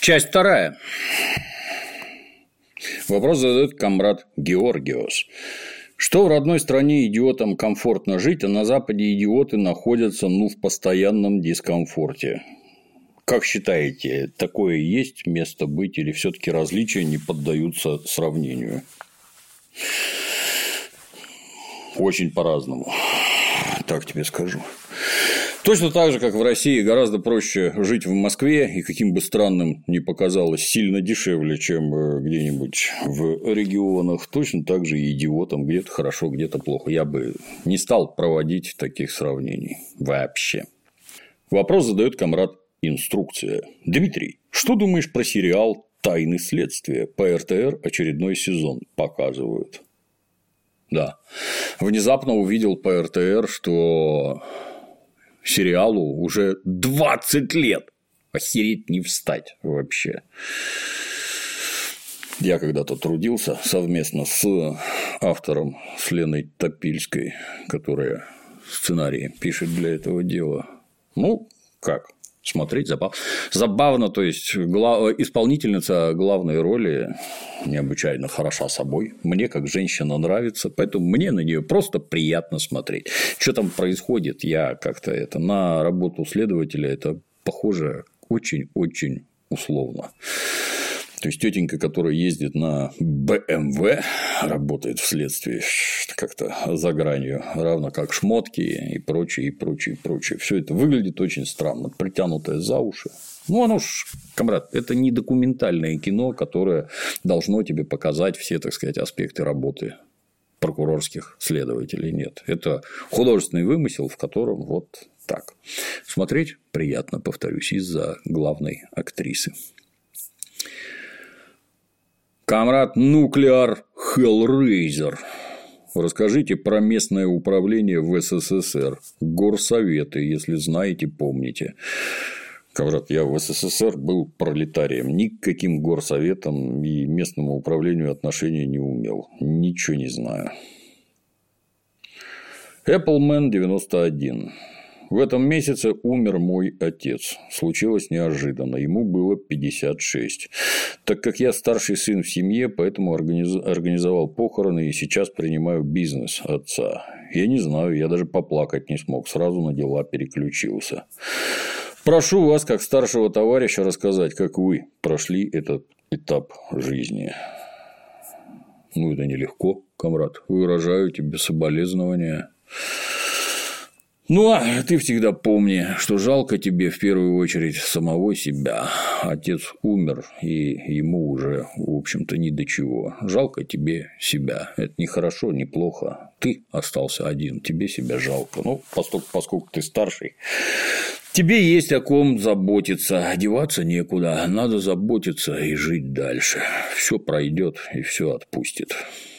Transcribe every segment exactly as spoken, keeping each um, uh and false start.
Часть вторая. Вопрос задает комрад Георгиос. Что в родной стране идиотам комфортно жить, а на Западе идиоты находятся ну, в постоянном дискомфорте? Как считаете, такое есть место быть или все-таки различия не поддаются сравнению? Очень по-разному. Так тебе скажу. Точно так же, как в России, гораздо проще жить в Москве, и каким бы странным ни показалось, сильно дешевле, чем где-нибудь в регионах. Точно так же и идиотам где-то хорошо, где-то плохо. Я бы не стал проводить таких сравнений вообще. Вопрос задает комрад Инструкция. Дмитрий, что думаешь про сериал «Тайны следствия»? По эр тэ эр очередной сезон показывают. Да. Внезапно увидел по эр тэ эр, что сериалу уже двадцать лет. Охереть не встать вообще. Я когда-то трудился совместно с автором, с Леной Топильской, которая сценарии пишет для этого дела. Ну, как? Смотреть забавно. Забавно, то есть глав... исполнительница главной роли необычайно хороша собой. Мне как женщина нравится, поэтому мне на нее просто приятно смотреть. Что там происходит, я как-то это на работу следователя это похоже очень-очень условно. То есть тетенька, которая ездит на бэ эм вэ, работает в следствии как-то за гранью, равно как шмотки и прочее, и прочее, и прочее. Все это выглядит очень странно, притянутое за уши. Ну, оно ж, комрад, это не документальное кино, которое должно тебе показать все, так сказать, аспекты работы прокурорских следователей. Нет, это художественный вымысел, в котором вот так. Смотреть приятно, повторюсь, из-за главной актрисы. Комрад Нуклеар Хеллрейзер. Расскажите про местное управление в эс эс эс эр. Горсоветы, если знаете, помните. Комрад, я в эс эс эс эр был пролетарием. Ни к каким горсоветам и местному управлению отношения не имел. Ничего не знаю. Appleman девяносто один. В этом месяце умер мой отец. Случилось неожиданно. Ему было пятьдесят шесть. Так как я старший сын в семье, поэтому организовал похороны и сейчас принимаю бизнес отца. Я не знаю, я даже поплакать не смог. Сразу на дела переключился. Прошу вас, как старшего товарища, рассказать, как вы прошли этот этап жизни. Ну, это нелегко, комрад. Выражаю тебе соболезнования. Ну, а ты всегда помни, что жалко тебе в первую очередь самого себя. Отец умер, и ему уже, в общем-то, ни до чего. Жалко тебе себя. Это не хорошо, не плохо. Ты остался один, тебе себя жалко. Ну, поскольку, поскольку ты старший, тебе есть о ком заботиться. Одеваться некуда. Надо заботиться и жить дальше. Все пройдет и все отпустит.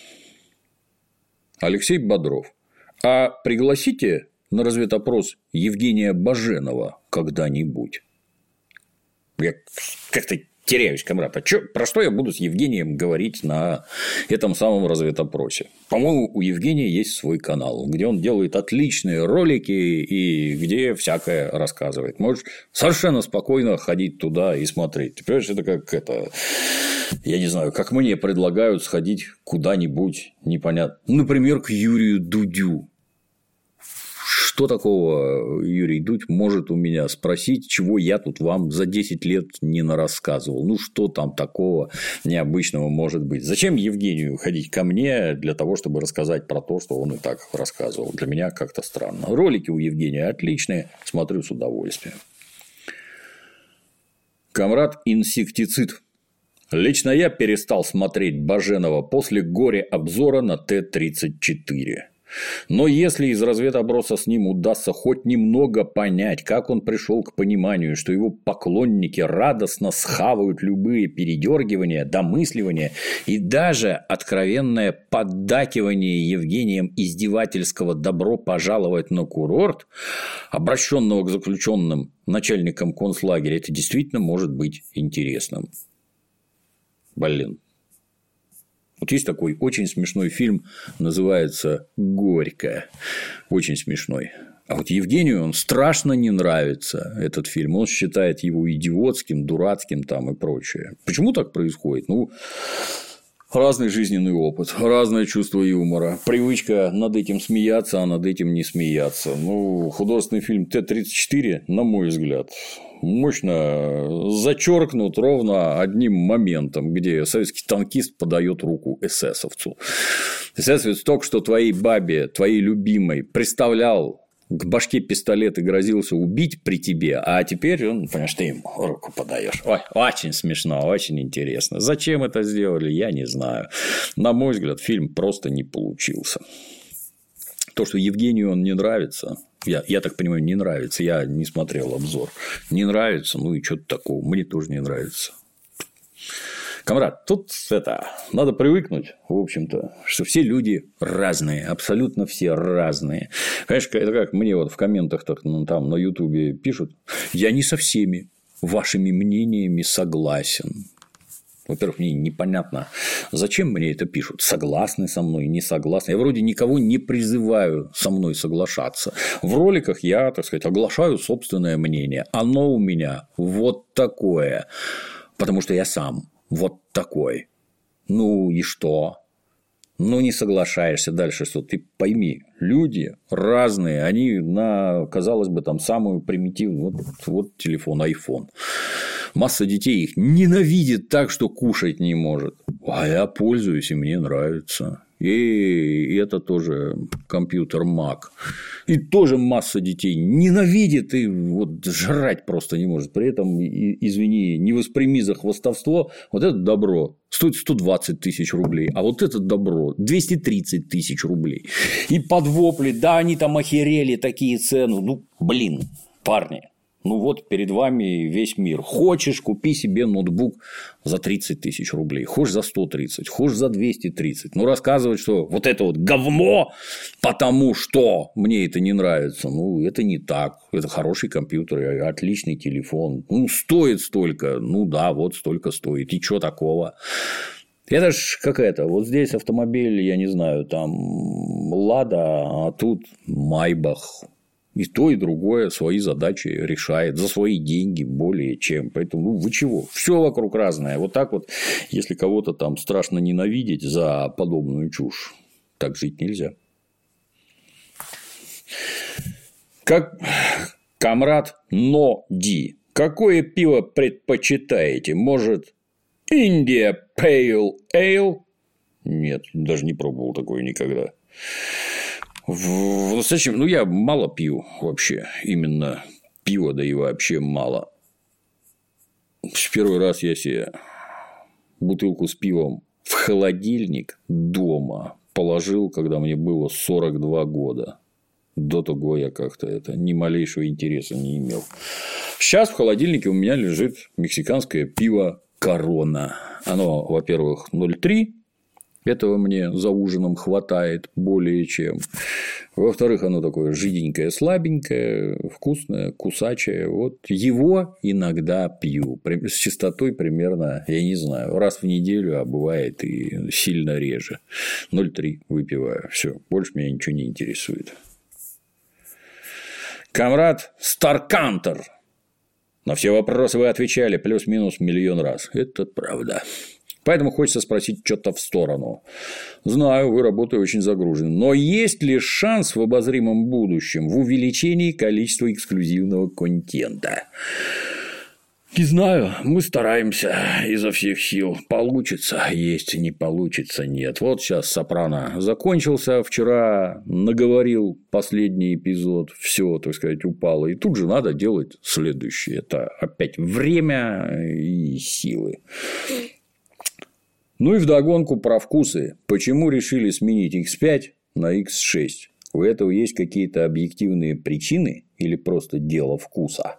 Алексей Бодров. А пригласите на разведопрос Евгения Баженова когда-нибудь. Я как-то теряюсь, комрад. А чё, про что я буду с Евгением говорить на этом самом разведопросе? По-моему, у Евгения есть свой канал, где он делает отличные ролики и где всякое рассказывает. Можешь совершенно спокойно ходить туда и смотреть. Ты понимаешь, это как это... Я не знаю, как мне предлагают сходить куда-нибудь непонятно. Например, к Юрию Дудю. Что такого Юрий Дудь может у меня спросить, чего я тут вам за десять лет не нарассказывал? Ну, что там такого необычного может быть? Зачем Евгению ходить ко мне для того, чтобы рассказать про то, что он и так рассказывал? Для меня как-то странно. Ролики у Евгения отличные, смотрю с удовольствием. Комрад Инсектицид. Лично я перестал смотреть Баженова после горе-обзора на Т тридцать четыре. Но если из разведоброса с ним удастся хоть немного понять, как он пришел к пониманию, что его поклонники радостно схавают любые передергивания, домысливания и даже откровенное поддакивание Евгением издевательского «добро пожаловать на курорт», обращенного к заключенным начальникам концлагеря, это действительно может быть интересным. Блин. Вот есть такой очень смешной фильм, называется «Горько». Очень смешной. А вот Евгению он страшно не нравится, этот фильм. Он считает его идиотским, дурацким там и прочее. Почему так происходит? Ну, разный жизненный опыт, разное чувство юмора, привычка над этим смеяться, а над этим не смеяться. Ну, художественный фильм Т тридцать четыре, на мой взгляд, мощно зачеркнут ровно одним моментом, где советский танкист подает руку эсэсовцу. Эсэсовец только что твоей бабе, твоей любимой, представлял к башке пистолет и грозился убить при тебе, а теперь он, понимаешь, ты ему руку подаешь. Ой, очень смешно, очень интересно. Зачем это сделали, я не знаю. На мой взгляд, фильм просто не получился. То, что Евгению он не нравится, я, я так понимаю, не нравится, я не смотрел обзор, не нравится, ну и что-то такого, мне тоже не нравится. Камрад, тут это, надо привыкнуть, в общем-то, что все люди разные, абсолютно все разные. Конечно, это как мне вот в комментах ну, там на Ютубе пишут, я не со всеми вашими мнениями согласен. Во-первых, мне непонятно, зачем мне это пишут, согласны со мной, не согласны. Я вроде никого не призываю со мной соглашаться. В роликах я, так сказать, оглашаю собственное мнение. Оно у меня вот такое, потому что я сам вот такой. Ну и что? Ну не соглашаешься дальше, что ты пойми, люди разные, они на, казалось бы, там самую примитивную, вот, вот телефон, iPhone. Масса детей их ненавидит так, что кушать не может. А я пользуюсь, и мне нравится. И это тоже компьютер Mac. И тоже масса детей ненавидит и вот жрать просто не может. При этом, извини, не восприми за хвастовство, вот это добро стоит сто двадцать тысяч рублей, а вот это добро двести тридцать тысяч рублей. И под вопли, да, они там охерели, такие цены. Ну, блин, парни. Ну вот перед вами весь мир. Хочешь, купи себе ноутбук за тридцать тысяч рублей. Хочешь за сто тридцать, хочешь за двести тридцать. Ну, рассказывать, что вот это вот говно, потому что мне это не нравится. Ну, это не так. Это хороший компьютер, отличный телефон. Ну, стоит столько. Ну, да, вот столько стоит. И что такого? Это ж какая-то, вот здесь автомобиль, я не знаю, там Лада, а тут Майбах. И то, и другое свои задачи решает за свои деньги более чем. Поэтому, ну, вы чего? Все вокруг разное. Вот так вот, если кого-то там страшно ненавидеть за подобную чушь, так жить нельзя. Как Камрад Ноди. Какое пиво предпочитаете? Может, India Pale Ale? Нет, даже не пробовал такое никогда. В настоящем, ну, я мало пью вообще, именно пиво, да и вообще мало. В первый раз я себе бутылку с пивом в холодильник дома положил, когда мне было сорок два года. До того я как-то это ни малейшего интереса не имел. Сейчас в холодильнике у меня лежит мексиканское пиво Корона. Оно, во-первых, ноль три. Этого мне за ужином хватает более чем. Во-вторых, оно такое жиденькое, слабенькое, вкусное, кусачее. Вот его иногда пью. С частотой примерно, я не знаю, раз в неделю, а бывает и сильно реже. ноль три выпиваю. Все, больше меня ничего не интересует. Камрад Старкантер. На все вопросы вы отвечали плюс-минус миллион раз. Это правда. Поэтому хочется спросить что-то в сторону. Знаю, вы работаете очень загружены. Но есть ли шанс в обозримом будущем в увеличении количества эксклюзивного контента? Не знаю, мы стараемся изо всех сил. Получится есть, не получится нет. Вот сейчас «Сопрано» закончился, вчера наговорил последний эпизод, все, так сказать, упало. И тут же надо делать следующее. Это опять время и силы. Ну и вдогонку про вкусы. Почему решили сменить икс пять на икс шесть? У этого есть какие-то объективные причины или просто дело вкуса?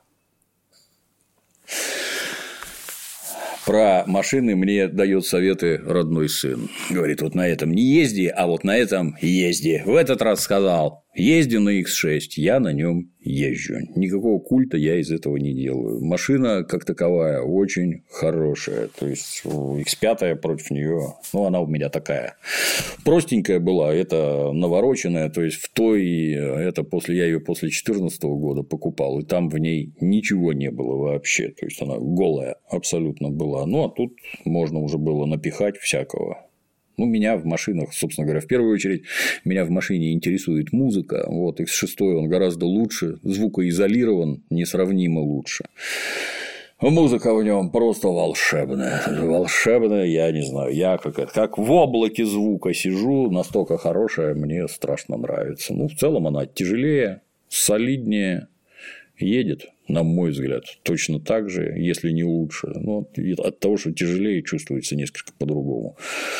Про машины мне дает советы родной сын. Говорит, вот на этом не езди, а вот на этом езди. В этот раз сказал, Езди на икс шесть, я на нем езжу. Никакого культа я из этого не делаю. Машина, как таковая, очень хорошая. То есть, икс пять против нее, ну, она у меня такая. Простенькая была, это навороченная. То есть, в той, это после, я ее после две тысячи четырнадцатого года покупал. И там в ней ничего не было вообще. То есть, она голая абсолютно была. Ну, а тут можно уже было напихать всякого. Ну, меня в машинах, собственно говоря, в первую очередь, меня в машине интересует музыка. Вот, икс шесть он гораздо лучше, звукоизолирован несравнимо лучше. Музыка в нем просто волшебная. Волшебная, я не знаю, я как, как в облаке звука сижу, настолько хорошая, мне страшно нравится. Ну, в целом она тяжелее, солиднее, едет, на мой взгляд, точно так же, если не лучше. Но от того, что тяжелее, чувствуется несколько по-другому.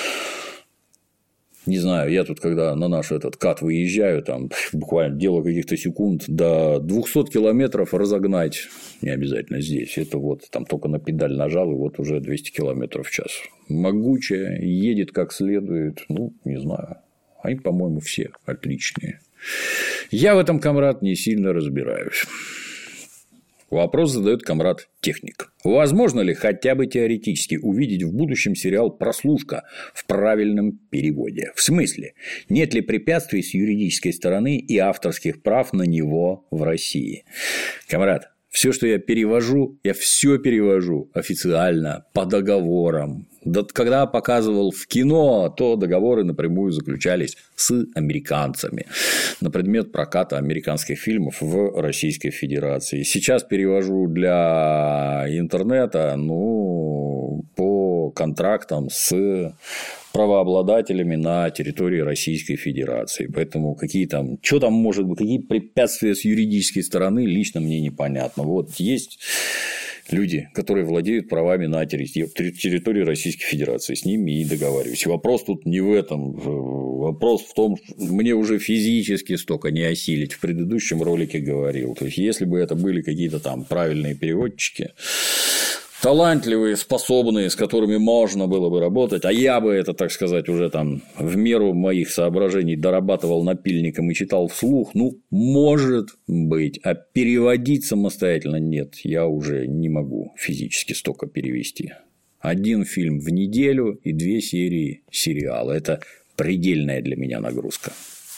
Не знаю, я тут, когда на наш этот кат выезжаю, там буквально дело каких-то секунд, до двухсот километров разогнать не обязательно здесь. Это вот там только на педаль нажал, и вот уже двести километров в час. Могучая, едет как следует. Ну, не знаю. Они, по-моему, все отличные. Я в этом, комрад, не сильно разбираюсь. Вопрос задает комрад техник. Возможно ли хотя бы теоретически увидеть в будущем сериал «Прослушка» в правильном переводе? В смысле, нет ли препятствий с юридической стороны и авторских прав на него в России? Комрад, все, что я перевожу, я все перевожу официально, по договорам. Да, когда показывал в кино, то договоры напрямую заключались с американцами на предмет проката американских фильмов в Российской Федерации. Сейчас перевожу для интернета, ну, по контрактам с правообладателями на территории Российской Федерации. Поэтому какие там, что там может быть, какие препятствия с юридической стороны, лично мне непонятно. Вот есть люди, которые владеют правами на территории Российской Федерации, с ними и договариваюсь. И вопрос тут не в этом. Вопрос в том, что мне уже физически столько не осилить. В предыдущем ролике говорил. То есть, если бы это были какие-то там правильные переводчики, талантливые, способные, с которыми можно было бы работать, а я бы это, так сказать, уже там в меру моих соображений дорабатывал напильником и читал вслух, ну, может быть, а переводить самостоятельно нет, я уже не могу физически столько перевести. Один фильм в неделю и две серии сериала – это предельная для меня нагрузка.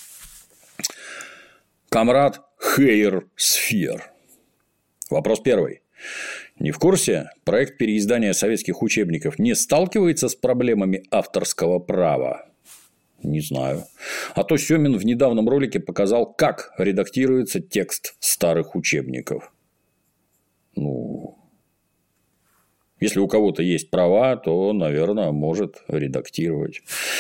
Комрад Хейер Сфер. Вопрос первый. Не в курсе? Проект переиздания советских учебников не сталкивается с проблемами авторского права? Не знаю. А то Сёмин в недавнем ролике показал, как редактируется текст старых учебников. Ну, если у кого-то есть права, то, наверное, может редактировать.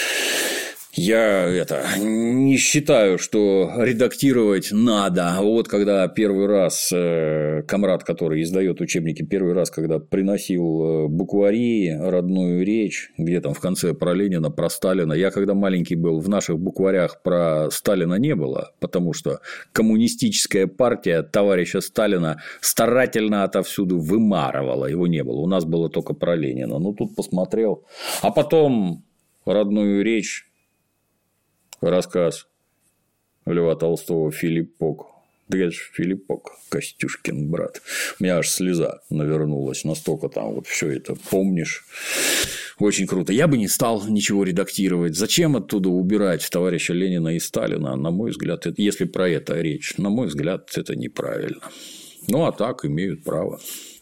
Я это не считаю, что редактировать надо. А вот когда первый раз комрад, который издает учебники, первый раз, когда приносил буквари, родную речь, где там в конце про Ленина, про Сталина. Я когда маленький был, в наших букварях про Сталина не было, потому что коммунистическая партия товарища Сталина старательно отовсюду вымарывала, его не было. У нас было только про Ленина. Ну, тут посмотрел. А потом родную речь. Рассказ Льва Толстого «Филиппок». Да это же Филиппок, Костюшкин брат. У меня аж слеза навернулась. Настолько там вот все это помнишь. Очень круто. Я бы не стал ничего редактировать. Зачем оттуда убирать товарища Ленина и Сталина? На мой взгляд, это, если про это речь, на мой взгляд, это неправильно. Ну, а так имеют право.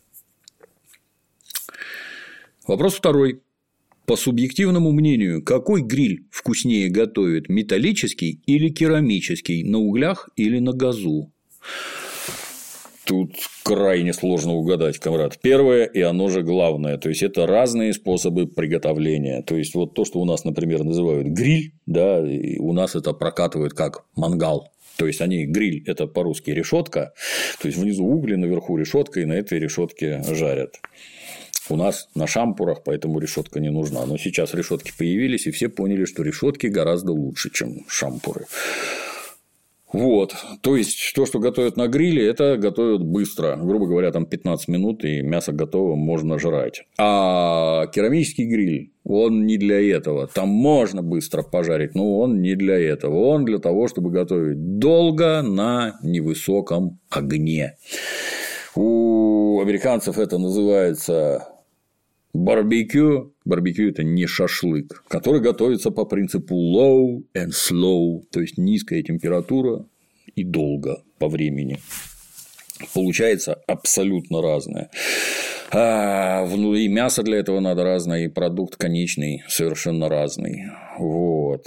Вопрос второй. По субъективному мнению, какой гриль вкуснее готовит, металлический или керамический, на углях или на газу? Тут крайне сложно угадать, комрад. Первое, и оно же главное. То есть, это разные способы приготовления. То есть, вот то, что у нас, например, называют гриль, да, у нас это прокатывают как мангал. То есть, они гриль – это по-русски решетка, то есть, внизу угли, наверху решетка, и на этой решетке жарят. У нас на шампурах, поэтому решетка не нужна. Но сейчас решетки появились, и все поняли, что решетки гораздо лучше, чем шампуры. Вот, то есть, то, что готовят на гриле, это готовят быстро, грубо говоря, там пятнадцать минут, и мясо готово, можно жрать. А керамический гриль, он не для этого, там можно быстро пожарить, но он не для этого, он для того, чтобы готовить долго на невысоком огне. У американцев это называется барбекю. Барбекю – это не шашлык, который готовится по принципу low and slow, то есть низкая температура и долго по времени. Получается абсолютно разное. А, ну и мясо для этого надо разное, и продукт конечный совершенно разный. Вот.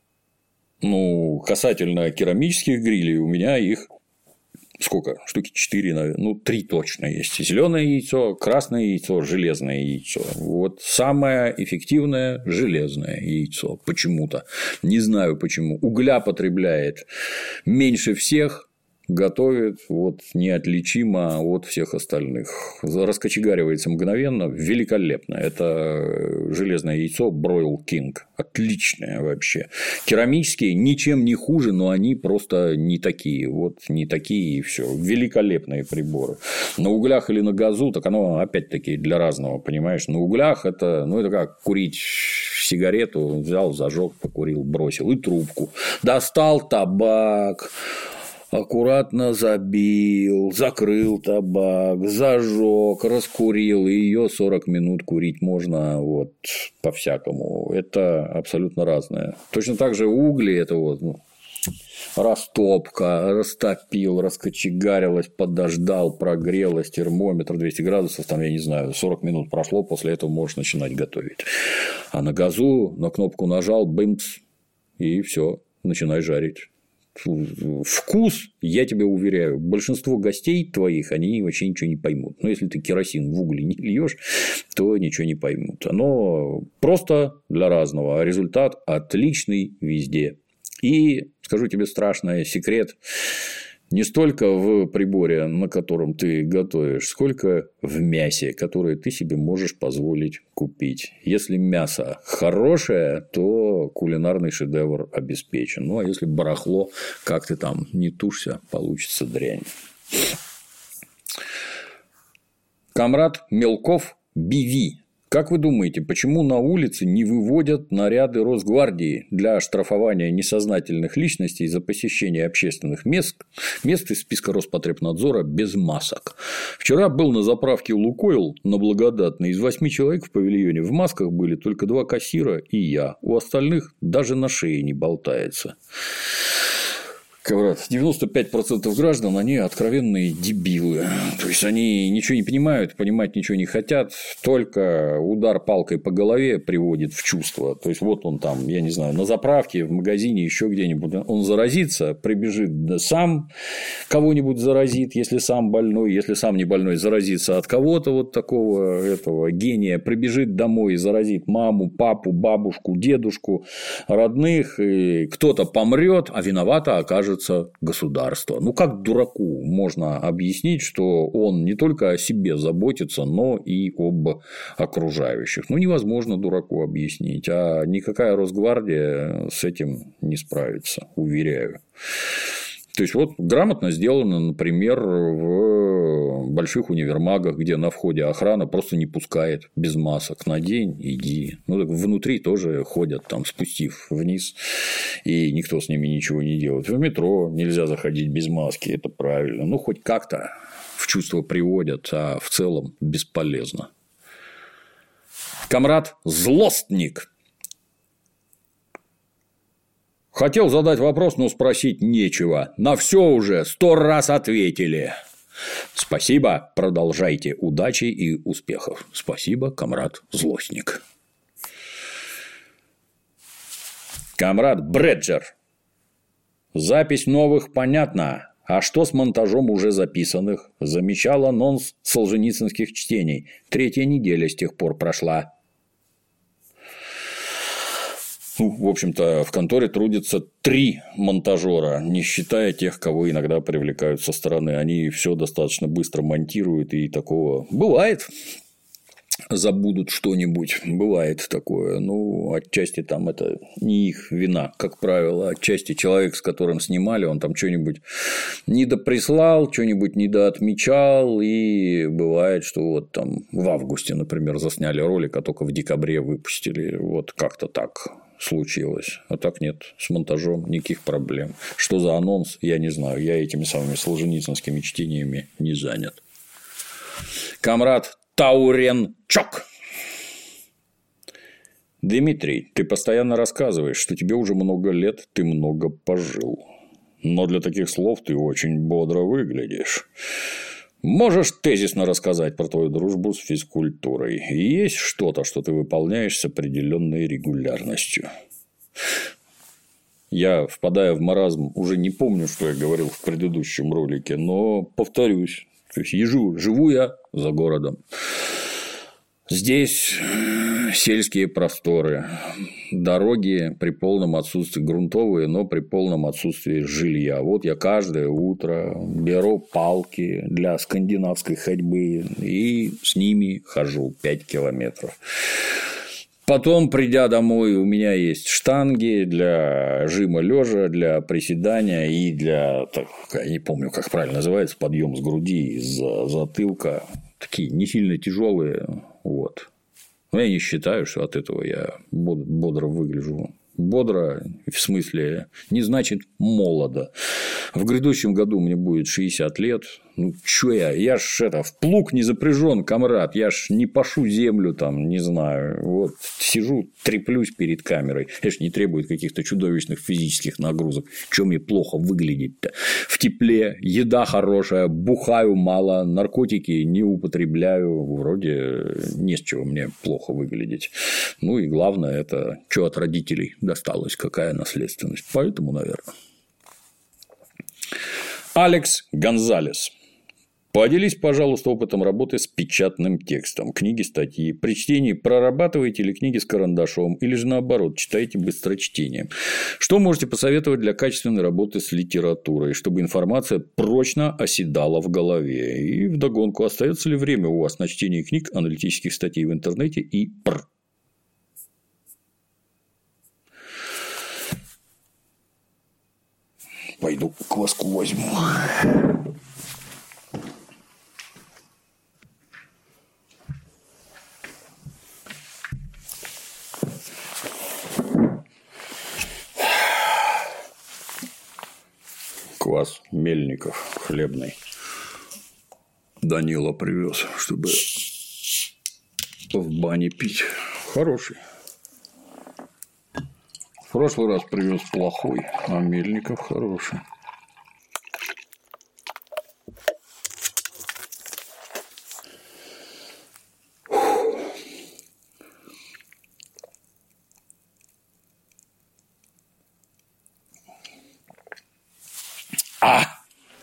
Ну, касательно керамических грилей, у меня их сколько? Штуки четыре, наверное. Ну, три точно есть. Зеленое яйцо, красное яйцо, железное яйцо. Вот самое эффективное – железное яйцо. Почему-то. Не знаю почему. Угля потребляет меньше всех. Готовит вот неотличимо от всех остальных. Раскочегаривается мгновенно, великолепно. Это железное яйцо Broil King. Отличное вообще. Керамические ничем не хуже, но они просто не такие. Вот не такие и все. Великолепные приборы. На углях или на газу, так оно опять-таки для разного, понимаешь. На углях это, ну, это как курить сигарету, взял, зажег, покурил, бросил. И трубку. Достал табак. Аккуратно забил, закрыл табак, зажег, раскурил, и ее сорок минут курить можно вот по-всякому. Это абсолютно разное. Точно так же угли – это вот, ну, растопка, растопил, раскочегарилось, подождал, прогрелось, термометр двести градусов, там, я не знаю, сорок минут прошло, после этого можешь начинать готовить. А на газу на кнопку нажал, бымц, и все, начинай жарить. Вкус, я тебе уверяю, большинство гостей твоих, они вообще ничего не поймут. Но если ты керосин в угли не льешь, то ничего не поймут. Оно просто для разного, а результат отличный везде. И скажу тебе страшный секрет. Не столько в приборе, на котором ты готовишь, сколько в мясе, которое ты себе можешь позволить купить. Если мясо хорошее, то кулинарный шедевр обеспечен. Ну, а если барахло, как ты там не тушься, получится дрянь. Камрад Мелков Би Ви. Как вы думаете, почему на улице не выводят наряды Росгвардии для оштрафования несознательных личностей за посещение общественных мест, мест из списка Роспотребнадзора без масок? Вчера был на заправке «Лукойл» на Благодатной. Из восьми человек в павильоне в масках были только два кассира и я. У остальных даже на шее не болтается. Камрад, девяносто пять процентов граждан, они откровенные дебилы. То есть, они ничего не понимают, понимать ничего не хотят, только удар палкой по голове приводит в чувство. То есть, вот он там, я не знаю, на заправке, в магазине, еще где-нибудь, он заразится, прибежит сам, кого-нибудь заразит, если сам больной, если сам не больной, заразится от кого-то вот такого этого гения, прибежит домой и заразит маму, папу, бабушку, дедушку, родных, и кто-то помрет, а виновата окажется государство. Ну, как дураку можно объяснить, что он не только о себе заботится, но и об окружающих? Ну, невозможно дураку объяснить, а никакая Росгвардия с этим не справится, уверяю. То есть, вот грамотно сделано, например, в больших универмагах, где на входе охрана просто не пускает без масок. Надень, иди. Ну, так внутри тоже ходят, там, спустив вниз, и никто с ними ничего не делает. В метро нельзя заходить без маски, это правильно. Ну, хоть как-то в чувство приводят, а в целом бесполезно. Камрад Злостник. Хотел задать вопрос, но спросить нечего. На все уже сто раз ответили. Спасибо, продолжайте. Удачи и успехов. Спасибо, Камрад Злостник. Камрад Бреджер. Запись новых понятно. А что с монтажом уже записанных? Замечал анонс солженицынских чтений. Третья неделя с тех пор прошла. Ну, в общем-то, в конторе трудятся три монтажера, не считая тех, кого иногда привлекают со стороны. Они все достаточно быстро монтируют, и такого бывает. забудут что-нибудь. Бывает такое. Ну, отчасти там это не их вина, как правило. Отчасти человек, с которым снимали, он там что-нибудь недоприслал, что-нибудь недоотмечал. И бывает, что вот там в августе, например, засняли ролик, а только в декабре выпустили. Вот как-то так случилось. А так нет, с монтажом никаких проблем. Что за анонс, я не знаю. Я этими самыми солженицынскими чтениями не занят. Камрад Тауренчок. Дмитрий, ты постоянно рассказываешь, что тебе уже много лет, ты много пожил. Но для таких слов ты очень бодро выглядишь. Можешь тезисно рассказать про твою дружбу с физкультурой? Есть что-то, что ты выполняешь с определенной регулярностью? Я, впадая в маразм, уже не помню, что я говорил в предыдущем ролике, но повторюсь. То есть, ежу, живу я за городом. Здесь сельские просторы, дороги при полном отсутствии, грунтовые, но при полном отсутствии жилья. Вот я каждое утро беру палки для скандинавской ходьбы и с ними хожу пять километров. Потом, придя домой, у меня есть штанги для жима лежа, для приседания и для, так, я не помню, как правильно называется, подъем с груди из-за затылка. Такие не сильно тяжелые. Вот. Но я не считаю, что от этого я бодро выгляжу. Бодро, в смысле, не значит молодо. В грядущем году мне будет шестьдесят лет. Ну, чё я? Я ж это, в плуг не запряжен, комрад. Я ж не пашу землю там, не знаю. Вот сижу, треплюсь перед камерой. Это ж не требует каких-то чудовищных физических нагрузок. Чё мне плохо выглядеть-то? В тепле, еда хорошая, бухаю мало, наркотики не употребляю. Вроде не с чего мне плохо выглядеть. Ну и главное, это что от родителей досталось, какая наследственность. Поэтому, наверное. Алекс Гонзалес. Поделись, пожалуйста, опытом работы с печатным текстом. Книги, статьи. При чтении прорабатываете ли книги с карандашом или же наоборот читаете быстрочтением? Что можете посоветовать для качественной работы с литературой, чтобы информация прочно оседала в голове? И вдогонку, остается ли время у вас на чтение книг, аналитических статей в интернете и пр? Пойду кваску возьму. Квас Мельников хлебный. Данила привез, чтобы в бане пить. Хороший. В прошлый раз привез плохой, а Мельников хороший. А!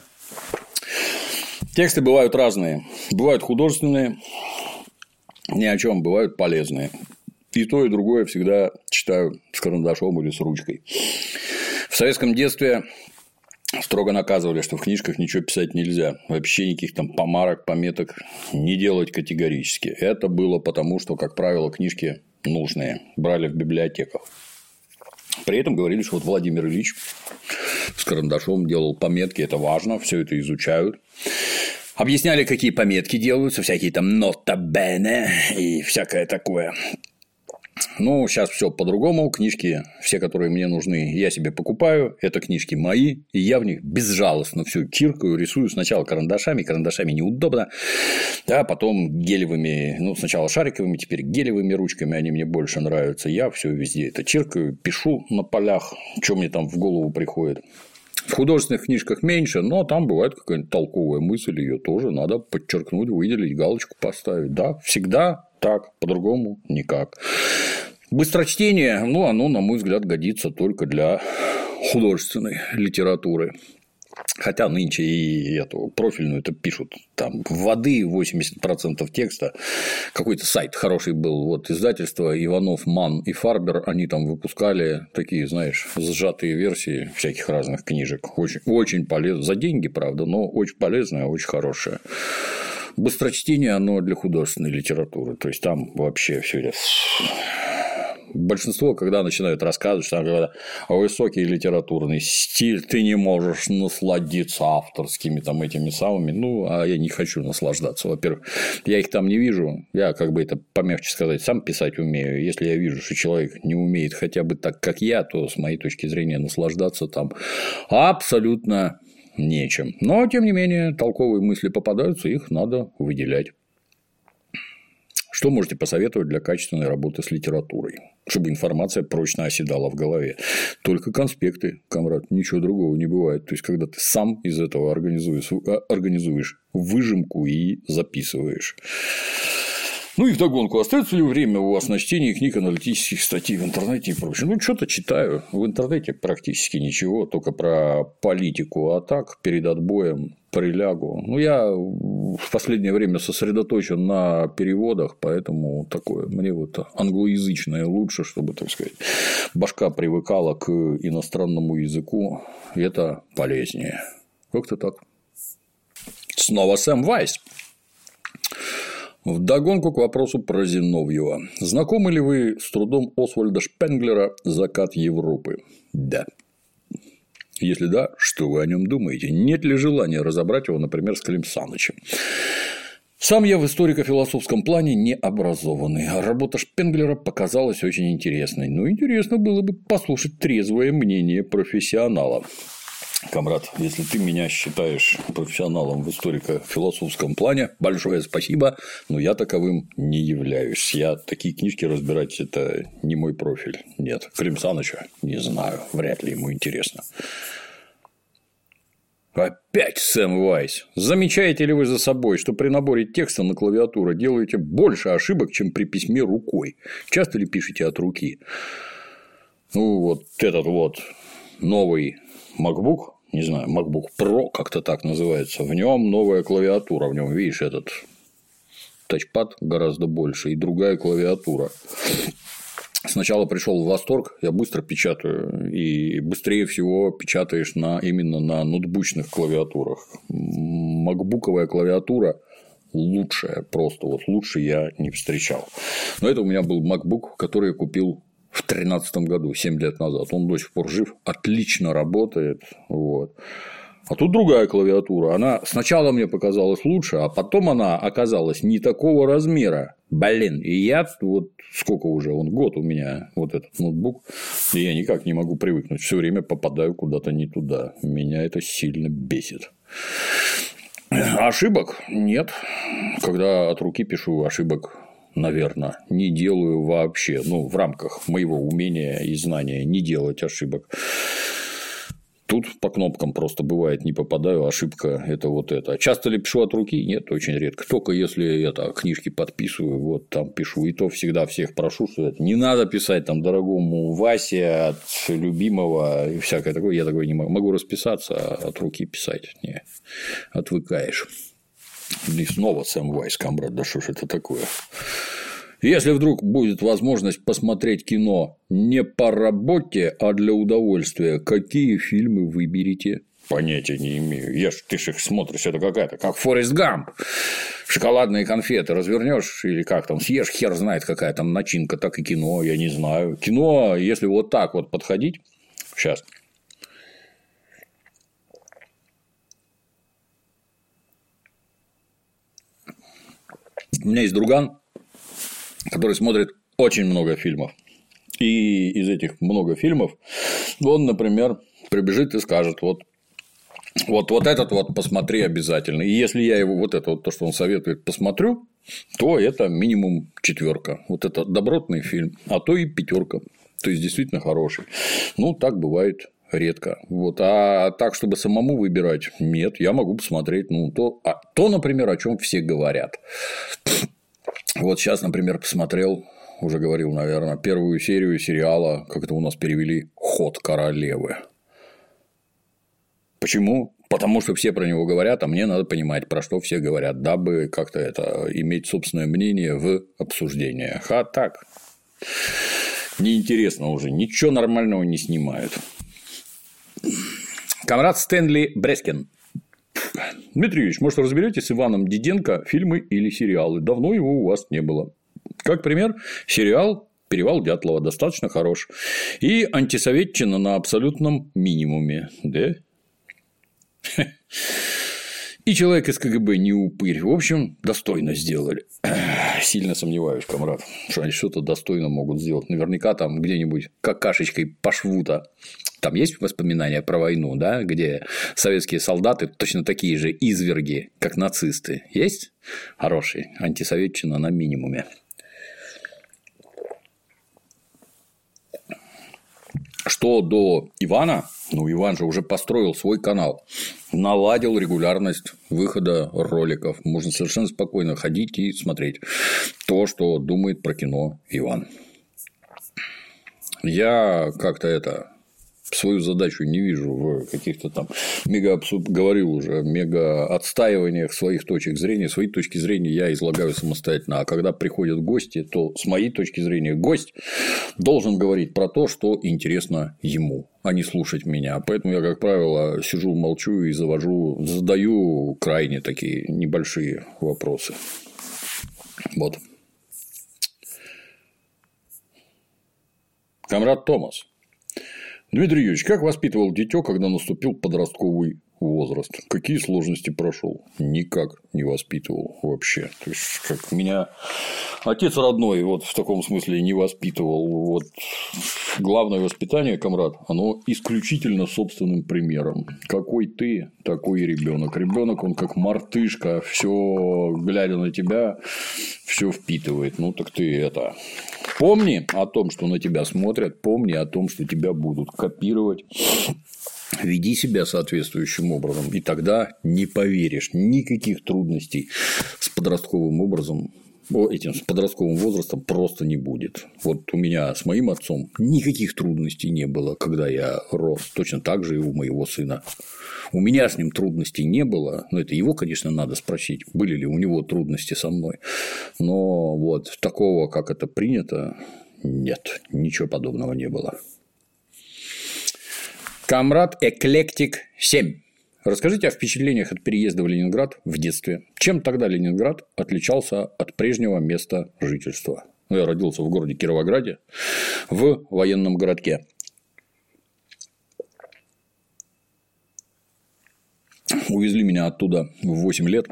Тексты бывают разные. Бывают художественные, ни о чем, бывают полезные. И то, и другое всегда читаю с карандашом или с ручкой. В советском детстве строго наказывали, что в книжках ничего писать нельзя. Вообще никаких там помарок, пометок не делать категорически. Это было потому, что, как правило, книжки нужные брали в библиотеках. При этом говорили, что вот Владимир Ильич с карандашом делал пометки, это важно, все это изучают. Объясняли, какие пометки делаются, всякие там нота бене и всякое такое. Ну, сейчас все по-другому. Книжки, все, которые мне нужны, я себе покупаю. Это книжки мои. И я в них безжалостно все чиркаю, рисую сначала карандашами. Карандашами неудобно. А потом гелевыми, ну, сначала шариковыми, теперь гелевыми ручками. Они мне больше нравятся. Я все везде это чиркаю, пишу на полях, что мне там в голову приходит. В художественных книжках меньше, но там бывает какая-нибудь толковая мысль, ее тоже надо подчеркнуть, выделить, галочку поставить. Да, всегда так, по-другому никак. Быстрочтение, ну, оно, на мой взгляд, годится только для художественной литературы. Хотя нынче и эту профильную это пишут там воды восемьдесят процентов текста. Какой-то сайт хороший был. Вот издательство Иванов, Манн и Фарбер, они там выпускали такие, знаешь, сжатые версии всяких разных книжек. Очень, очень полезно. За деньги, правда, но очень полезная, очень хорошая. Быстрочтение, оно для художественной литературы. То есть, там вообще все это... Большинство, когда начинают рассказывать, что говорят, высокий литературный стиль, ты не можешь насладиться авторскими там этими самыми, ну, а я не хочу наслаждаться. Во-первых, я их там не вижу, я, как бы это помягче сказать, сам писать умею. Если я вижу, что человек не умеет хотя бы так, как я, то, с моей точки зрения, наслаждаться там абсолютно нечем. Но, тем не менее, толковые мысли попадаются, их надо выделять. Что можете посоветовать для качественной работы с литературой, чтобы информация прочно оседала в голове? Только конспекты, комрад, ничего другого не бывает. То есть, когда ты сам из этого организуешь, организуешь выжимку и записываешь. Ну и вдогонку, остается ли время у вас на чтение книг, аналитических статей в интернете и прочее? Ну, что-то читаю. В интернете практически ничего, только про политику. А так, перед отбоем прилягу. Ну, я в последнее время сосредоточен на переводах, поэтому такое мне вот англоязычное лучше, чтобы, так сказать, башка привыкала к иностранному языку. И это полезнее. Как-то так. Снова Сэм Вайс. Вдогонку к вопросу про Зиновьева. Знакомы ли вы с трудом Освальда Шпенглера «Закат Европы»? Да. Если да, что вы о нем думаете? Нет ли желания разобрать его, например, с Клим Санычем? Сам я в историко-философском плане не образованный. Работа Шпенглера показалась очень интересной. Но интересно было бы послушать трезвое мнение профессионала. Камрад, если ты меня считаешь профессионалом в историко-философском плане, большое спасибо, но я таковым не являюсь. Я такие книжки разбирать – это не мой профиль. Нет. Клим Саныча не знаю, вряд ли ему интересно. Опять Сэм Вайс. Замечаете ли вы за собой, что при наборе текста на клавиатуру делаете больше ошибок, чем при письме рукой? Часто ли пишете от руки? Ну, вот этот вот новый MacBook, не знаю, MacBook Pro, как-то так называется, в нем новая клавиатура, в нем, видишь, этот тачпад гораздо больше и другая клавиатура. Сначала пришел в восторг, я быстро печатаю, и быстрее всего печатаешь на, именно на ноутбучных клавиатурах. Макбуковая клавиатура лучшая, просто вот лучше я не встречал. Но это у меня был MacBook, который я купил в две тысячи тринадцатом году, семь лет назад. Он до сих пор жив, отлично работает. Вот. А тут другая клавиатура. Она сначала мне показалась лучше, а потом она оказалась не такого размера. Блин, и я вот сколько уже, он год у меня вот этот ноутбук, и я никак не могу привыкнуть. Все время попадаю куда-то не туда. Меня это сильно бесит. Ошибок нет. Когда от руки пишу, ошибок, наверное, не делаю вообще. Ну, в рамках моего умения и знания не делать ошибок. Тут по кнопкам просто бывает не попадаю, ошибка – это вот это. Часто ли пишу от руки? Нет, очень редко. Только если это книжки подписываю, вот там пишу. И то всегда всех прошу, что это не надо писать там дорогому Васе от любимого и всякое такое. Я такой не могу. Могу расписаться, а от руки писать. Не, отвыкаешь. И снова Сэм Вайс, камрад, да что ж это такое? Если вдруг будет возможность посмотреть кино не по работе, а для удовольствия, какие фильмы выберете? Понятия не имею. Я ж, ты ж их смотришь, это какая-то, как Форест Гамп. Шоколадные конфеты развернешь или как там, съешь, хер знает, какая там начинка, так и кино, я не знаю. Кино, если вот так вот подходить, сейчас. У меня есть друган, который смотрит очень много фильмов. И из этих много фильмов он, например, прибежит и скажет: вот, вот, вот этот вот посмотри обязательно. И если я его вот это вот, то, что он советует, посмотрю, то это минимум четверка. Вот это добротный фильм, а то и пятерка. То есть действительно хороший. Ну, так бывает редко. Вот. А так, чтобы самому выбирать, нет, я могу посмотреть, ну, то, а, то, например, о чем все говорят. Вот сейчас, например, посмотрел, уже говорил, наверное, первую серию сериала, как это у нас перевели, «Ход королевы». Почему? Потому что все про него говорят, а мне надо понимать, про что все говорят, дабы как-то это иметь собственное мнение в обсуждениях. А так неинтересно уже, ничего нормального не снимают. Камрад Стэнли Брескин. Дмитрий Юрьевич, может, разберетесь с Иваном Диденко фильмы или сериалы? Давно его у вас не было. Как пример, сериал «Перевал Дятлова» достаточно хорош. И антисоветчина на абсолютном минимуме. Да? И человек из ка гэ бэ не упырь. В общем, достойно сделали. Сильно сомневаюсь, комрад, что они что-то достойно могут сделать. Наверняка там где-нибудь какашечкой по шву-то. Там есть воспоминания про войну, да, где советские солдаты точно такие же изверги, как нацисты. Есть? Хорошие. Антисоветчина на минимуме. Что до Ивана, ну, Иван же уже построил свой канал, наладил регулярность выхода роликов. Можно совершенно спокойно ходить и смотреть то, что думает про кино Иван. Я как-то это... свою задачу не вижу в каких-то там мега говорил уже мега отстаиваниях своих точек зрения. Свои точки зрения я излагаю самостоятельно. А когда приходят гости, то с моей точки зрения гость должен говорить про то, что интересно ему, а не слушать меня. Поэтому я, как правило, сижу, молчу и завожу, задаю крайне такие небольшие вопросы. Вот. Камрад Томас. Дмитрий Юрьевич, как воспитывал дитё, когда наступил подростковый возраст? Какие сложности прошел? Никак не воспитывал вообще. То есть, как меня отец родной вот в таком смысле не воспитывал. Вот главное воспитание, комрад, оно исключительно собственным примером. Какой ты, такой и ребенок. Ребенок, он как мартышка, все глядя на тебя, все впитывает. Ну так ты это. Помни о том, что на тебя смотрят, помни о том, что тебя будут копировать. Веди себя соответствующим образом, и тогда не поверишь, никаких трудностей с подростковым образом, этим, с подростковым возрастом просто не будет. Вот у меня с моим отцом никаких трудностей не было, когда я рос, точно так же и у моего сына. У меня с ним трудностей не было, но это его, конечно, надо спросить, были ли у него трудности со мной, но вот такого, как это принято, нет, ничего подобного не было. Камрад Эклектик семь. Расскажите о впечатлениях от переезда в Ленинград в детстве. Чем тогда Ленинград отличался от прежнего места жительства? Ну, я родился в городе Кировограде, в военном городке. Увезли меня оттуда в восемь лет.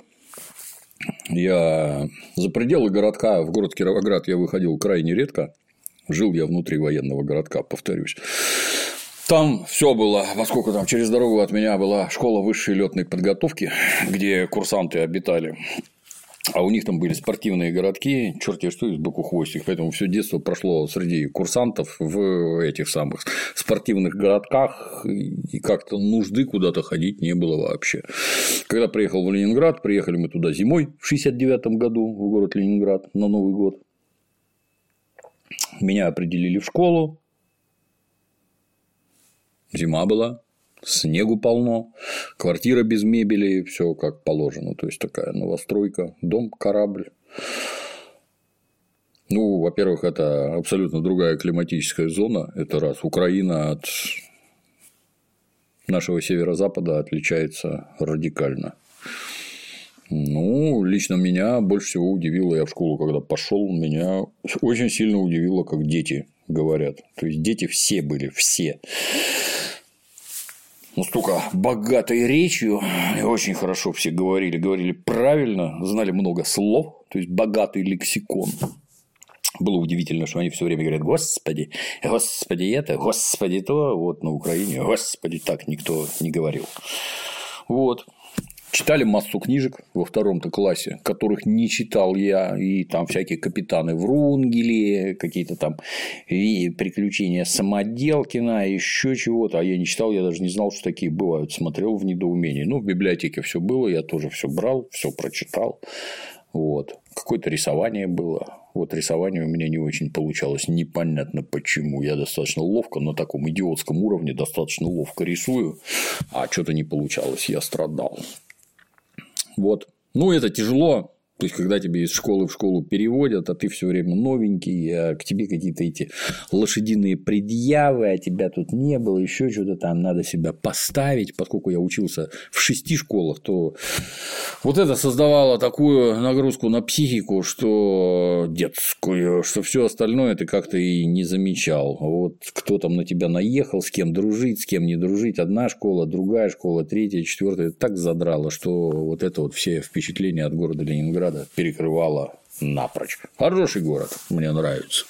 Я за пределы городка, в город Кировоград я выходил крайне редко. Жил я внутри военного городка, повторюсь. Там все было, поскольку там через дорогу от меня была школа высшей летной подготовки, где курсанты обитали. А у них там были спортивные городки, черти что, из боку хвостик. Поэтому все детство прошло среди курсантов в этих самых спортивных городках. И как-то нужды куда-то ходить не было вообще. Когда приехал в Ленинград, приехали мы туда зимой в шестьдесят девятом году в город Ленинград на Новый год. Меня определили в школу. Зима была, снегу полно, квартира без мебели, все как положено. То есть такая новостройка, дом, корабль. Ну, во-первых, это абсолютно другая климатическая зона. Это раз. Украина от нашего северо-запада отличается радикально. Ну, лично меня больше всего удивило, я в школу когда пошел, меня очень сильно удивило, как дети говорят. То есть дети все были, все. Настолько богатой речью, и очень хорошо все говорили, говорили правильно, знали много слов, то есть богатый лексикон. Было удивительно, что они все время говорят: Господи, Господи это, Господи то, вот на Украине, Господи, так никто не говорил. Вот. Читали массу книжек во втором-то классе, которых не читал я, и там всякие капитаны Врунгели, какие-то там приключения Самоделкина, еще чего-то, а я не читал, я даже не знал, что такие бывают, смотрел в недоумении. Ну, в библиотеке все было, я тоже все брал, все прочитал, вот. Какое-то рисование было. Вот рисование у меня не очень получалось, непонятно почему. Я достаточно ловко, на таком идиотском уровне достаточно ловко рисую, а что-то не получалось, я страдал. Вот. Ну, это тяжело, То есть, когда тебя из школы в школу переводят, а ты все время новенький, а к тебе какие-то эти лошадиные предъявы, а тебя тут не было, еще что-то там надо себя поставить. Поскольку я учился в шести школах, то вот это создавало такую нагрузку на психику, что детскую, что все остальное ты как-то и не замечал. Вот кто там на тебя наехал, с кем дружить, с кем не дружить. Одна школа, другая школа, третья, четвертая. Так задрало, что вот это вот все впечатления от города Ленинграда перекрывала напрочь. Хороший город, мне нравится.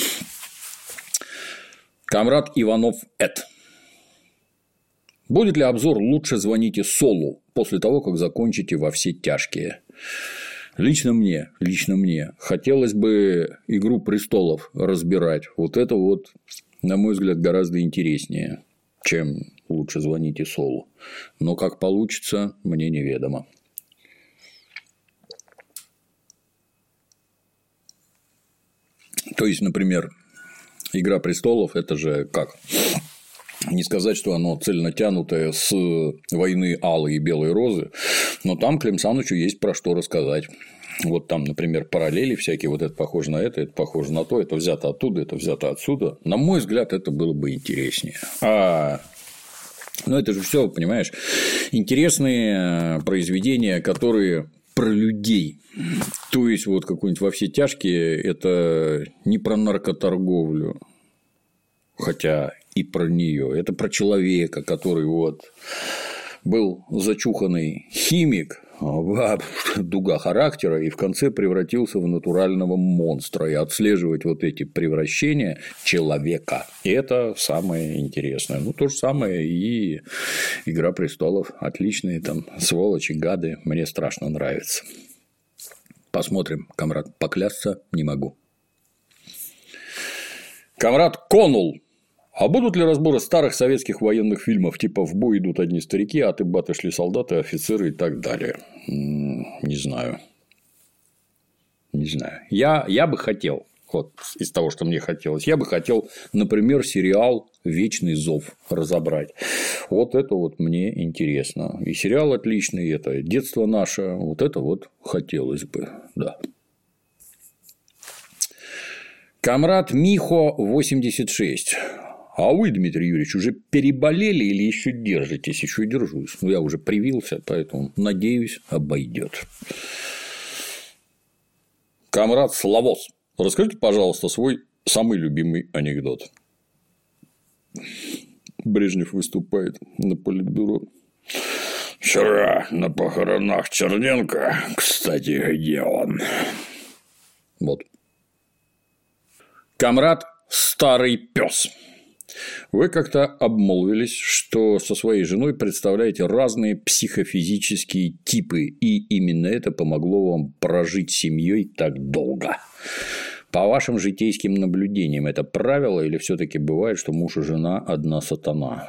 Камрад Иванов Эд. Будет ли обзор «Лучше звоните Солу» после того, как закончите «Во все тяжкие»? Лично мне, лично мне хотелось бы «Игру престолов» разбирать. Вот это вот, на мой взгляд, гораздо интереснее, чем «Лучше звоните Солу». Но как получится, мне неведомо. То есть, например, «Игра престолов» – это же как? Не сказать, что оно цельнотянутое с «Войны Алой и Белой Розы», но там Клим Санычу есть про что рассказать. Вот там, например, параллели всякие, вот это похоже на это, это похоже на то, это взято оттуда, это взято отсюда. На мой взгляд, это было бы интереснее. А ну, это же все, понимаешь, интересные произведения, которые про людей. То есть, вот какой-нибудь «Во все тяжкие» – это не про наркоторговлю, хотя и про нее. Это про человека, который вот был зачуханный химик, дуга характера, и в конце превратился в натурального монстра. И отслеживать вот эти превращения человека – это самое интересное. Ну, то же самое и «Игра престолов». Отличные там сволочи, гады. Мне страшно нравится. Посмотрим, Камрад. Поклясться не могу. Камрад Конул. А будут ли разборы старых советских военных фильмов, типа «В бой идут одни старики, а ты баты шли солдаты, офицеры» и так далее? Не знаю. Не знаю. Я, я бы хотел, вот из того, что мне хотелось, я бы хотел, например, сериал «Вечный зов» разобрать. Вот это вот мне интересно. И сериал отличный, это детство наше, вот это вот хотелось бы, да. Камрад Михо восемьдесят шесть. А вы, Дмитрий Юрьевич, уже переболели или еще держитесь? Еще держусь. Ну, я уже привился, поэтому, надеюсь, обойдет. Камрад Славос. Расскажите, пожалуйста, свой самый любимый анекдот. Брежнев выступает на Политбюро. Вчера на похоронах Черненко, кстати, где он? Вот. Камрад Старый пес. Вы как-то обмолвились, что со своей женой представляете разные психофизические типы, и именно это помогло вам прожить семьей так долго. По вашим житейским наблюдениям, это правило или все-таки бывает, что муж и жена одна сатана?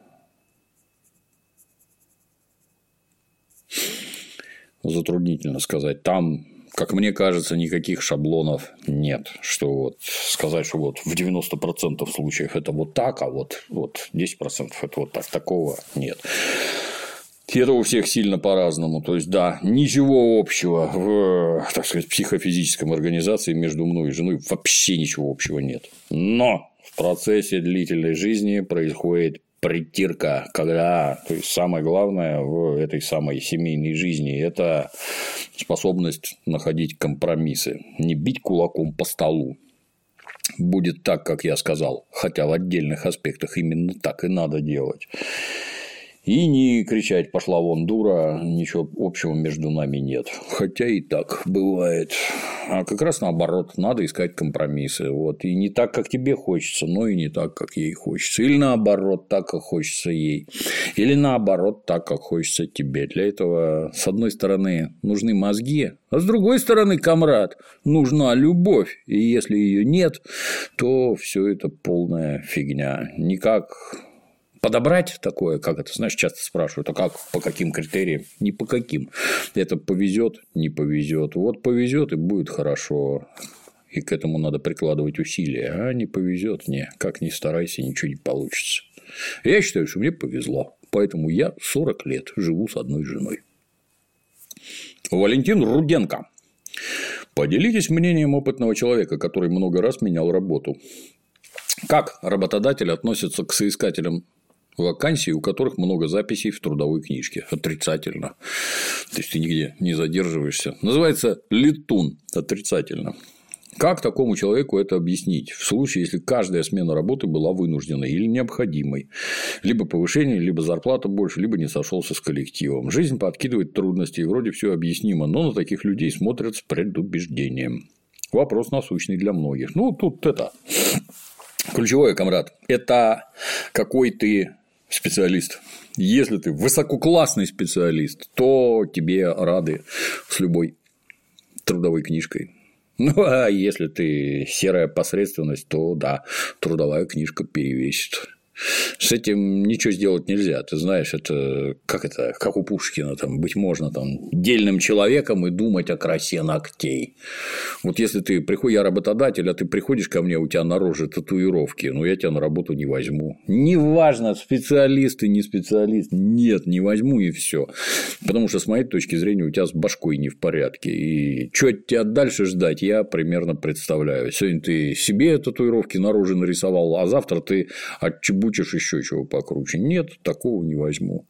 Затруднительно сказать. Там, как мне кажется, никаких шаблонов нет. Что вот сказать, что вот в девяноста процентах случаев это вот так, а вот, вот десять процентов это вот так. Такого нет. Это у всех сильно по-разному. То есть, да, ничего общего в, так сказать, психофизическом организации между мной и женой вообще ничего общего нет. Но в процессе длительной жизни происходит притирка, когда, то есть, самое главное в этой самой семейной жизни – это способность находить компромиссы, не бить кулаком по столу. Будет так, как я сказал, хотя в отдельных аспектах именно так и надо делать. И не кричать «пошла вон, дура», ничего общего между нами нет. Хотя и так бывает. А как раз наоборот, надо искать компромиссы. Вот. И не так, как тебе хочется, но и не так, как ей хочется. Или наоборот, так, как хочется ей. Или наоборот, так, как хочется тебе. Для этого, с одной стороны, нужны мозги, а с другой стороны, камрад, нужна любовь. И если ее нет, то все это полная фигня. Никак. Подобрать такое, как это, знаешь, часто спрашивают, а как, по каким критериям? Не по каким. Это повезет, не повезет. Вот повезет и будет хорошо. И к этому надо прикладывать усилия. А не повезет, не. Как ни старайся, ничего не получится. Я считаю, что мне повезло. Поэтому я сорок лет живу с одной женой. Валентин Руденко. Поделитесь мнением опытного человека, который много раз менял работу. Как работодатель относится к соискателям вакансий, у которых много записей в трудовой книжке? Отрицательно. То есть ты нигде не задерживаешься. Называется летун. Отрицательно. Как такому человеку это объяснить в случае, если каждая смена работы была вынужденной или необходимой? Либо повышение, либо зарплата больше, либо не сошелся с коллективом. Жизнь подкидывает трудности, и вроде все объяснимо, но на таких людей смотрят с предубеждением. Вопрос насущный для многих. Ну, тут это ключевое, комрад. Это какой ты специалист. Если ты высококлассный специалист, то тебе рады с любой трудовой книжкой. Ну, а если ты серая посредственность, то да, трудовая книжка перевесит. С этим ничего сделать нельзя. Ты знаешь, это как это, как у Пушкина, там, быть можно там, дельным человеком и думать о красе ногтей. Вот если ты приходишь, я работодатель, а ты приходишь ко мне, у тебя на роже татуировки, ну я тебя на работу не возьму. Неважно, специалист ты, не специалист, нет, не возьму и все. Потому что с моей точки зрения у тебя с башкой не в порядке. И что от тебя дальше ждать, я примерно представляю. Сегодня ты себе татуировки на роже нарисовал, а завтра ты отчебучишь Учишь еще чего покруче. Нет, такого не возьму.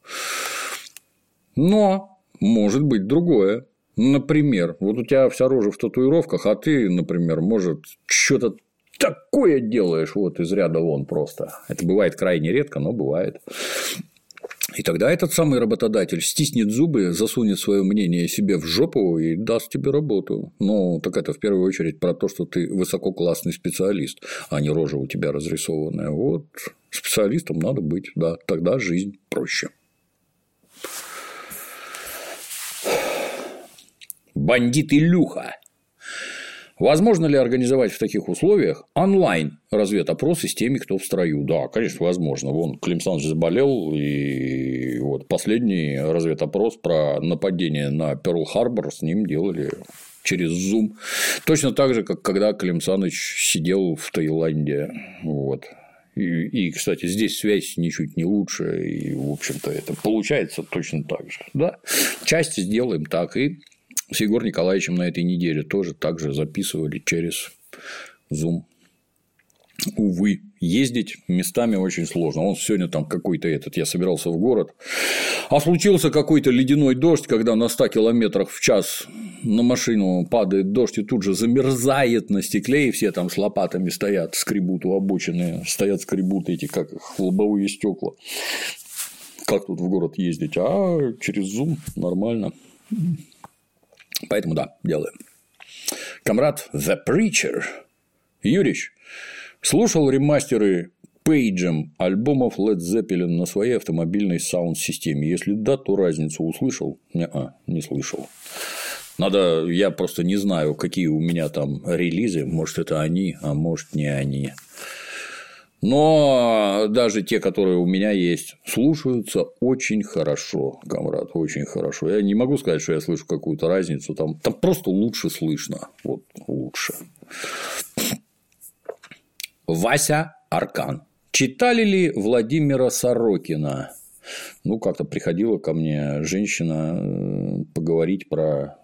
Но может быть другое. Например, вот у тебя вся рожа в татуировках, а ты, например, может, что-то такое делаешь вот из ряда вон просто. Это бывает крайне редко, но бывает. И тогда этот самый работодатель стиснет зубы, засунет свое мнение себе в жопу и даст тебе работу. Ну, так это в первую очередь про то, что ты высококлассный специалист, а не рожа у тебя разрисованная. Вот специалистом надо быть, да, тогда жизнь проще. Бандит Илюха. Возможно ли организовать в таких условиях онлайн разведопросы с теми, кто в строю? Да, конечно, возможно. Вон Клим Саныч заболел, и вот последний разведопрос про нападение на Перл-Харбор с ним делали через Zoom. Точно так же, как когда Клим Саныч сидел в Таиланде. Вот. И, и, кстати, здесь связь ничуть не лучше, и, в общем-то, это получается точно так же. Да? Часть сделаем так, и с Егором Николаевичем на этой неделе тоже так же записывали через Zoom. Увы, ездить местами очень сложно. Он сегодня там какой-то этот, я собирался в город, а случился какой-то ледяной дождь, когда на ста километрах в час на машину падает дождь и тут же замерзает на стекле, и все там с лопатами стоят, скребут у обочины, стоят, скребут эти, как их, лобовые стекла. Как тут в город ездить? А через Zoom нормально. Поэтому да, делаем. Комрад The Preacher. Юрич, слушал ремастеры пейджем альбомов Led Zeppelin на своей автомобильной саунд-системе? Если да, то разницу услышал? Не-а, не слышал. Надо, я просто не знаю, какие у меня там релизы. Может, это они, а может, не они. Но даже те, которые у меня есть, слушаются очень хорошо, комрад, очень хорошо. Я не могу сказать, что я слышу какую-то разницу, там, там просто лучше слышно. Вот лучше. Вася Аркан. Читали ли Владимира Сорокина? Ну, как-то приходила ко мне женщина поговорить про.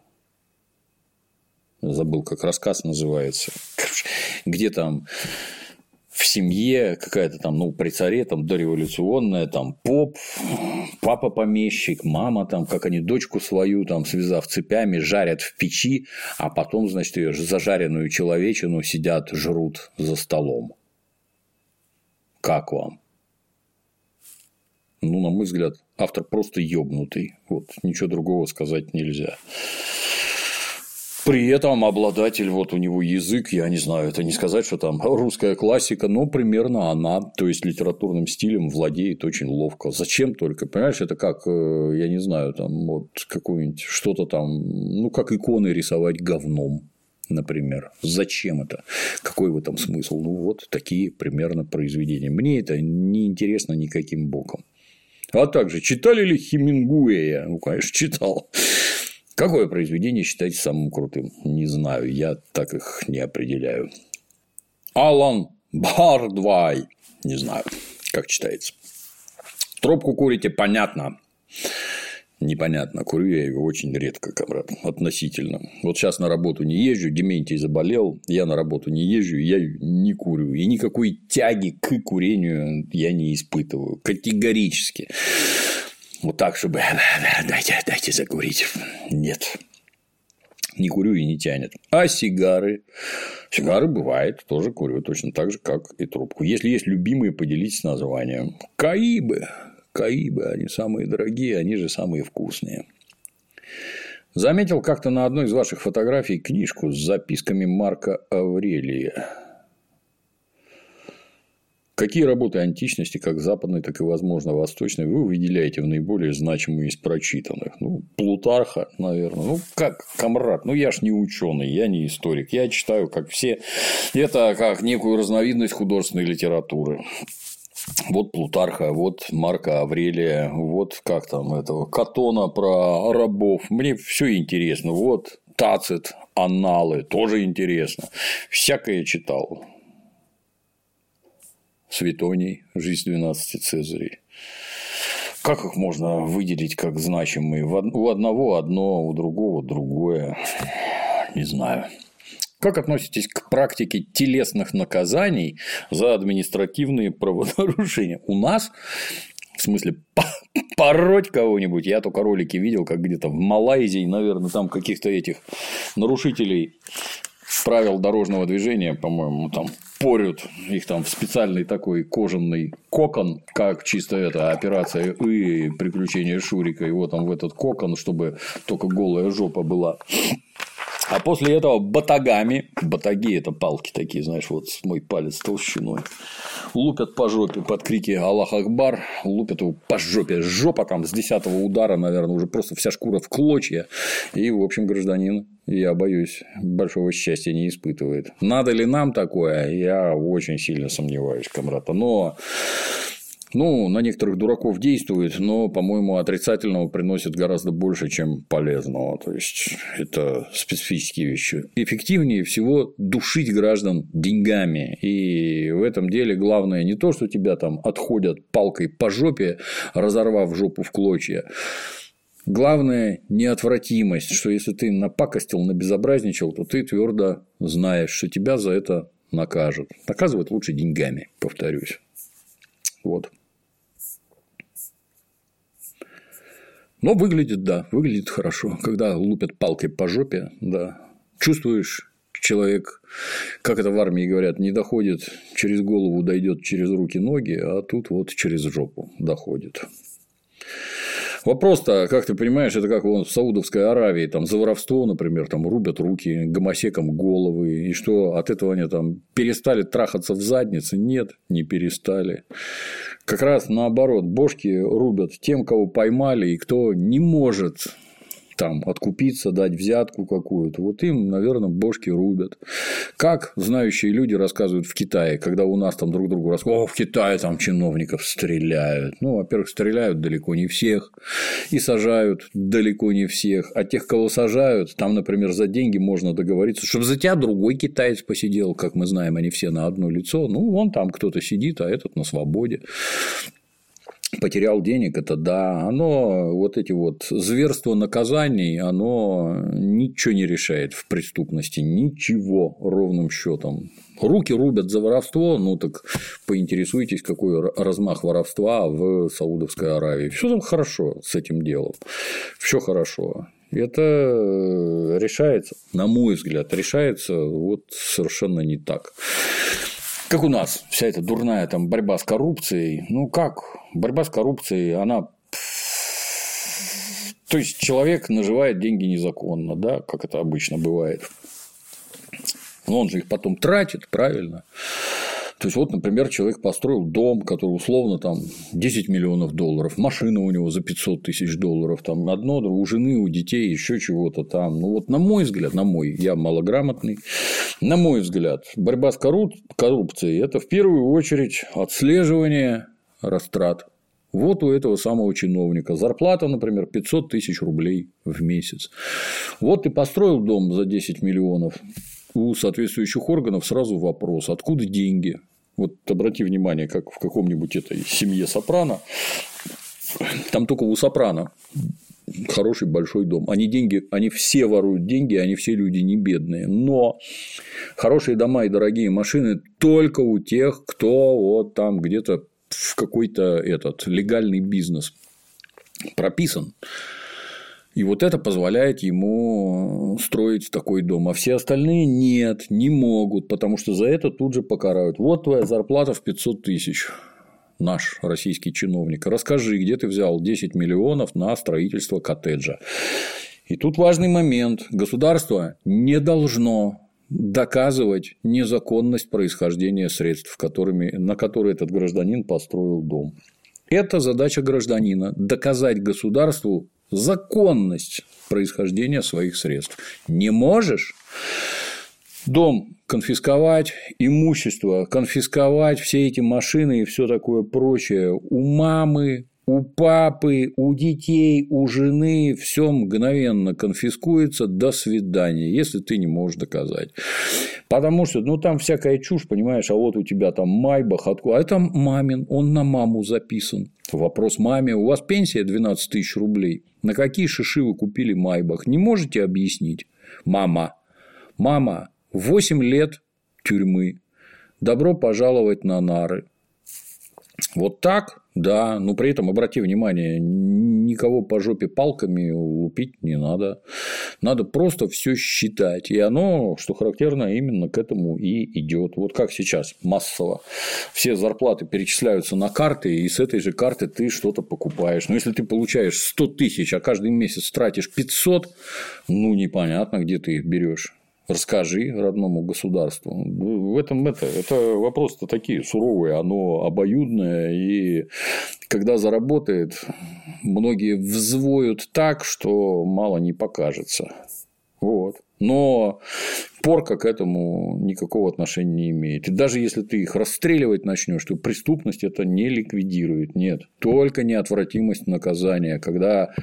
Забыл, как рассказ называется. Где там. В семье какая-то там, ну, при царе, там, дореволюционная, там, поп, папа-помещик, мама, там, как они дочку свою, там, связав цепями, жарят в печи, а потом, значит, ее зажаренную человечину сидят, жрут за столом. Как вам? Ну, на мой взгляд, автор просто ёбнутый. Вот, ничего другого сказать нельзя. При этом обладатель, вот у него язык, я не знаю, это не сказать, что там русская классика, но примерно она, то есть литературным стилем владеет очень ловко. Зачем только, понимаешь, это как, я не знаю, там вот какое-нибудь что-то там, ну как иконы рисовать говном, например. Зачем это? Какой в этом смысл? Ну вот такие примерно произведения. Мне это не интересно никаким боком. А также читали ли Хемингуэя? Ну, конечно, читал. Какое произведение считаете самым крутым? Не знаю, я так их не определяю. Алан Бардвай. Не знаю, как читается. Трубку курите, понятно. непонятно. Курю я его очень редко, комрад, относительно. Вот сейчас на работу не езжу, Дементий заболел, я на работу не езжу, я не курю. И никакой тяги к курению я не испытываю. Категорически. Вот так, чтобы дайте, дайте закурить. Нет. Не курю и не тянет. А сигары? Сигары бывает, тоже курю точно так же, как и трубку. Если есть любимые, поделитесь названием. Каибы. Каибы, они самые дорогие, они же самые вкусные. Заметил как-то на одной из ваших фотографий книжку с записками Марка Аврелия. Какие работы античности, как западной, так и, возможно, восточной, вы выделяете в наиболее значимые из прочитанных? Ну, Плутарха, наверное. Ну, как, комрад, ну, я ж не ученый, я не историк. Я читаю, как все, это как некую разновидность художественной литературы. Вот Плутарха, вот Марка Аврелия, вот как там этого Катона про рабов. Мне все интересно. Вот Тацит, Анналы, тоже интересно. Всякое читал. Светоний, жизнь двенадцати Цезарей. Как их можно выделить как значимые? У одного одно, у другого другое. Не знаю. Как относитесь к практике телесных наказаний за административные правонарушения? У нас, в смысле, пороть кого-нибудь, я только ролики видел, как где-то в Малайзии, наверное, там каких-то этих нарушителей правил дорожного движения, по-моему, там порют их там в специальный такой кожаный кокон, как чисто это операция и приключения Шурика, его там в этот кокон, чтобы только голая жопа была. А после этого батагами, батаги – это палки такие, знаешь, вот мой палец толщиной, лупят по жопе под крики «Аллах Акбар», лупят его по жопе, жопа там с десятого удара, наверное, уже просто вся шкура в клочья, и, в общем, гражданин, я боюсь, большого счастья не испытывает. Надо ли нам такое? Я очень сильно сомневаюсь, комрад, но... Ну, на некоторых дураков действует, но, по-моему, отрицательного приносит гораздо больше, чем полезного. То есть, это специфические вещи. Эффективнее всего душить граждан деньгами. И в этом деле главное не то, что тебя там отходят палкой по жопе, разорвав жопу в клочья. Главное – неотвратимость, что если ты напакостил, набезобразничал, то ты твердо знаешь, что тебя за это накажут. Наказывать лучше деньгами, повторюсь. Вот. Но выглядит, да, выглядит хорошо. Когда лупят палкой по жопе, да, чувствуешь, человек, как это в армии говорят, не доходит через голову, дойдет через руки, ноги, а тут вот через жопу доходит. Вопрос-то, как ты понимаешь, это как вон в Саудовской Аравии, там за воровство, например, там рубят руки, гомосекам головы, и что от этого они там перестали трахаться в заднице? Нет, не перестали. Как раз наоборот, бошки рубят тем, кого поймали, и кто не может там откупиться, дать взятку какую-то, вот им, наверное, бошки рубят. Как знающие люди рассказывают в Китае, когда у нас там друг другу рассказывают, о, в Китае там чиновников стреляют. Ну, во-первых, стреляют далеко не всех и сажают далеко не всех. А тех, кого сажают, там, например, за деньги можно договориться, чтобы за тебя другой китаец посидел, как мы знаем, они все на одно лицо. Ну, вон там кто-то сидит, а этот на свободе. Потерял денег, это да, оно, вот эти вот зверства наказаний, оно ничего не решает в преступности, ничего ровным счетом. Руки рубят за воровство, ну так поинтересуйтесь, какой размах воровства в Саудовской Аравии. Все там хорошо с этим делом, все хорошо. Это решается, на мой взгляд, решается вот совершенно не так. Как у нас вся эта дурная там борьба с коррупцией, ну как, борьба с коррупцией, она, то есть человек наживает деньги незаконно, да, как это обычно бывает, но он же их потом тратит, правильно. То есть, вот, например, человек построил дом, который условно там десять миллионов долларов, машина у него за пятьсот тысяч долларов, там одно, у жены, у детей, еще чего-то там. Ну, вот на мой взгляд, на мой, я малограмотный, на мой взгляд, борьба с коррупцией – это в первую очередь отслеживание растрат. Вот у этого самого чиновника зарплата, например, пятьсот тысяч рублей в месяц. Вот ты построил дом за десять миллионов, у соответствующих органов сразу вопрос, откуда деньги? Вот обрати внимание, как в каком-нибудь этой семье Сопрано, там только у Сопрано хороший большой дом. Они деньги, они все воруют деньги, они все люди не бедные. Но хорошие дома и дорогие машины только у тех, кто вот там где-то в какой-то этот легальный бизнес прописан. И вот это позволяет ему строить такой дом. А все остальные нет, не могут, потому что за это тут же покарают. Вот твоя зарплата в пятьсот тысяч. Наш российский чиновник. Расскажи, где ты взял десять миллионов на строительство коттеджа. И тут важный момент. Государство не должно доказывать незаконность происхождения средств, которыми, на которые этот гражданин построил дом. Это задача гражданина – доказать государству законность происхождения своих средств. Не можешь дом конфисковать, имущество конфисковать, все эти машины и все такое прочее у мамы, у папы, у детей, у жены, все мгновенно конфискуется, до свидания, если ты не можешь доказать. Потому что, ну, там всякая чушь, понимаешь, а вот у тебя там Майбах, а это мамин, он на маму записан. Вопрос маме, у вас пенсия двенадцать тысяч рублей, на какие шиши вы купили Майбах? Не можете объяснить? Мама, мама, восемь лет тюрьмы, добро пожаловать на нары. Вот так, да, но при этом, обрати внимание, никого по жопе палками лупить не надо. Надо просто все считать. И оно, что характерно, именно к этому и идет. Вот как сейчас массово. Все зарплаты перечисляются на карты, и с этой же карты ты что-то покупаешь. Но если ты получаешь сто тысяч, а каждый месяц тратишь пятьсот, ну, непонятно, где ты их берешь. Расскажи родному государству. В этом это, это вопросы-то такие суровые, оно обоюдное, и когда заработает, многие взвоют так, что мало не покажется. Вот. Но порка к этому никакого отношения не имеет. И даже если ты их расстреливать начнешь, то преступность это не ликвидирует. Нет, только неотвратимость наказания, когда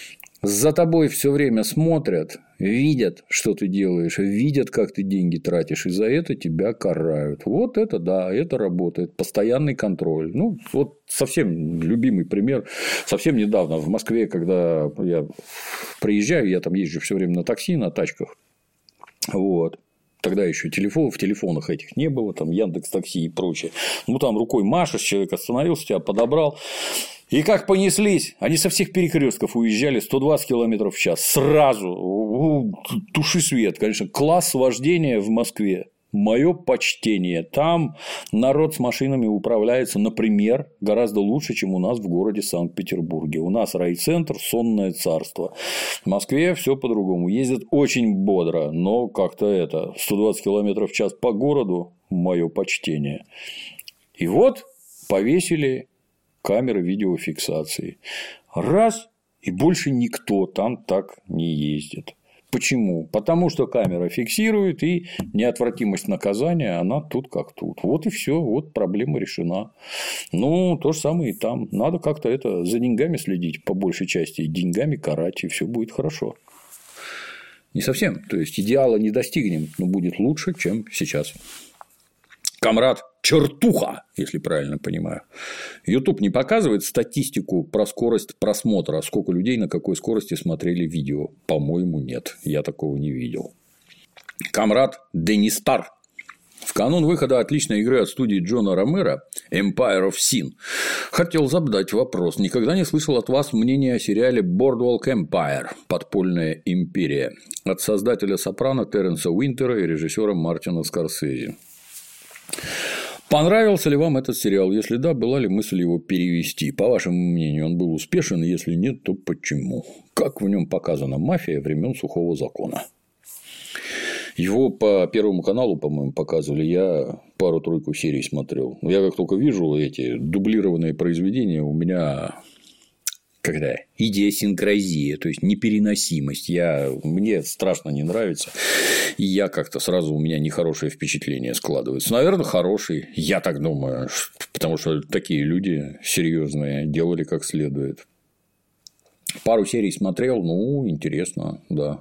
за тобой все время смотрят, видят, что ты делаешь, видят, как ты деньги тратишь, и за это тебя карают. Вот это да, это работает. Постоянный контроль. Ну, вот совсем любимый пример. Совсем недавно в Москве, когда я приезжаю, я там езжу все время на такси, на тачках. Вот. Тогда еще телефон, в телефонах этих не было, там Яндекс.Такси и прочее. Ну, там рукой машешь, человек остановился, тебя подобрал. И как понеслись, они со всех перекрестков уезжали сто двадцать километров в час. Сразу. Туши свет. Конечно, класс вождения в Москве. Мое почтение. Там народ с машинами управляется, например, гораздо лучше, чем у нас в городе Санкт-Петербурге. У нас райцентр, сонное царство. В Москве все по-другому. Ездят очень бодро, но как-то это сто двадцать километров в час по городу. Мое почтение. И вот повесили камеры видеофиксации. Раз, и больше никто там так не ездит. Почему? Потому что камера фиксирует, и неотвратимость наказания, она тут как тут. Вот и все, вот проблема решена. Ну, то же самое и там. Надо как-то это за деньгами следить, по большей части, деньгами карать, и все будет хорошо. Не совсем. То есть идеала не достигнем, но будет лучше, чем сейчас. Камрад чертуха, если правильно понимаю. YouTube не показывает статистику про скорость просмотра, сколько людей на какой скорости смотрели видео. По-моему, нет. Я такого не видел. Камрад Денистар. В канун выхода отличной игры от студии Джона Ромеро Empire of Sin хотел задать вопрос. Никогда не слышал от вас мнения о сериале Boardwalk Empire «Подпольная империя» от создателя «Сопрано» Терренса Уинтера и режиссера Мартина Скорсезе. Понравился ли вам этот сериал? Если да, была ли мысль его перевести? По вашему мнению, он был успешен? Если нет, то почему? Как в нем показана мафия времен Сухого закона? Его по Первому каналу, по-моему, показывали. Я пару-тройку серий смотрел. Я как только вижу эти дублированные произведения, у меня когда идиосинкразия, то есть непереносимость. Я... Мне страшно не нравится. И я как-то сразу у меня нехорошее впечатление складывается. Наверное, хороший. Я так думаю. Потому что такие люди серьезные делали как следует. Пару серий смотрел. Ну, интересно, да.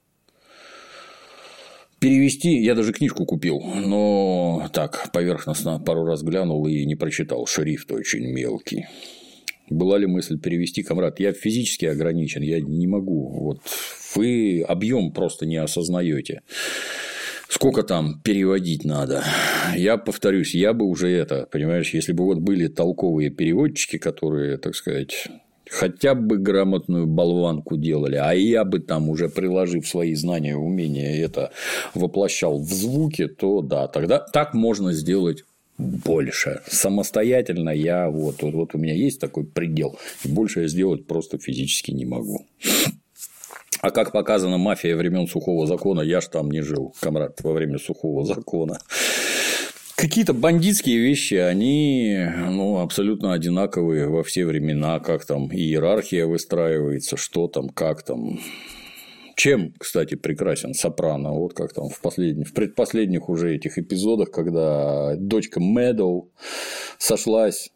Перевести я даже книжку купил, но так поверхностно пару раз глянул и не прочитал. Шрифт очень мелкий. Была ли мысль перевести, комрад? Я физически ограничен, я не могу. Вот вы объем просто не осознаете. Сколько там переводить надо? Я повторюсь, я бы уже это, понимаешь, если бы вот были толковые переводчики, которые, так сказать, хотя бы грамотную болванку делали, а я бы там уже, приложив свои знания, умения, это воплощал в звуки, то да, тогда так можно сделать больше. Самостоятельно я вот, вот, вот у меня есть такой предел, и больше я сделать просто физически не могу. А как показано, мафия времен Сухого закона, я ж там не жил, комрад, во время Сухого закона. Какие-то бандитские вещи, они ну, абсолютно одинаковые во все времена, как там иерархия выстраивается, что там, как там. Чем, кстати, прекрасен Сопрано, вот как там в, последних, в предпоследних уже этих эпизодах, когда дочка Мэдоу сошлась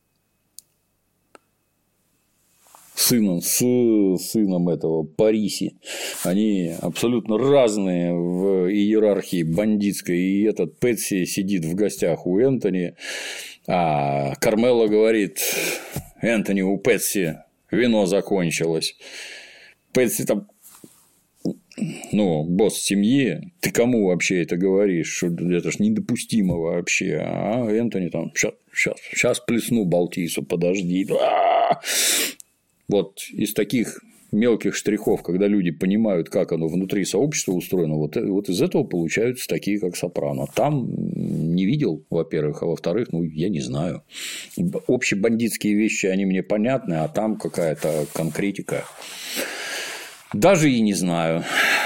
сыном, с сыном этого Париси. Они абсолютно разные в иерархии бандитской. И этот Пэтси сидит в гостях у Энтони, а Кармела говорит: Энтони, у Пэтси вино закончилось. Пэтси там, ну, босс семьи, ты кому вообще это говоришь? Это ж недопустимо вообще. А Энтони там, сейчас, сейчас, сейчас плесну Балтийцу, подожди. Вот из таких мелких штрихов, когда люди понимают, как оно внутри сообщества устроено, вот, вот из этого получаются такие, как Сопрано. Там не видел, во-первых, а во-вторых, ну, я не знаю. Общебандитские вещи, они мне понятны, а там какая-то конкретика. Даже и не знаю.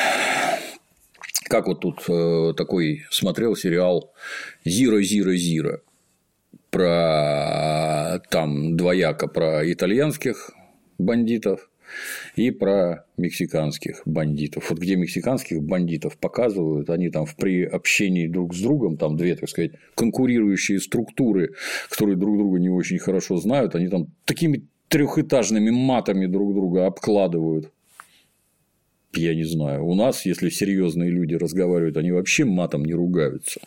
Как вот тут э, такой смотрел сериал «Зиро, Зиро, Зиро». Про там двояко про итальянских бандитов и про мексиканских бандитов. Вот где мексиканских бандитов показывают, они там при общении друг с другом, там две, так сказать, конкурирующие структуры, которые друг друга не очень хорошо знают, они там такими трехэтажными матами друг друга обкладывают. Я не знаю. У нас, если серьезные люди разговаривают, они вообще матом не ругаются.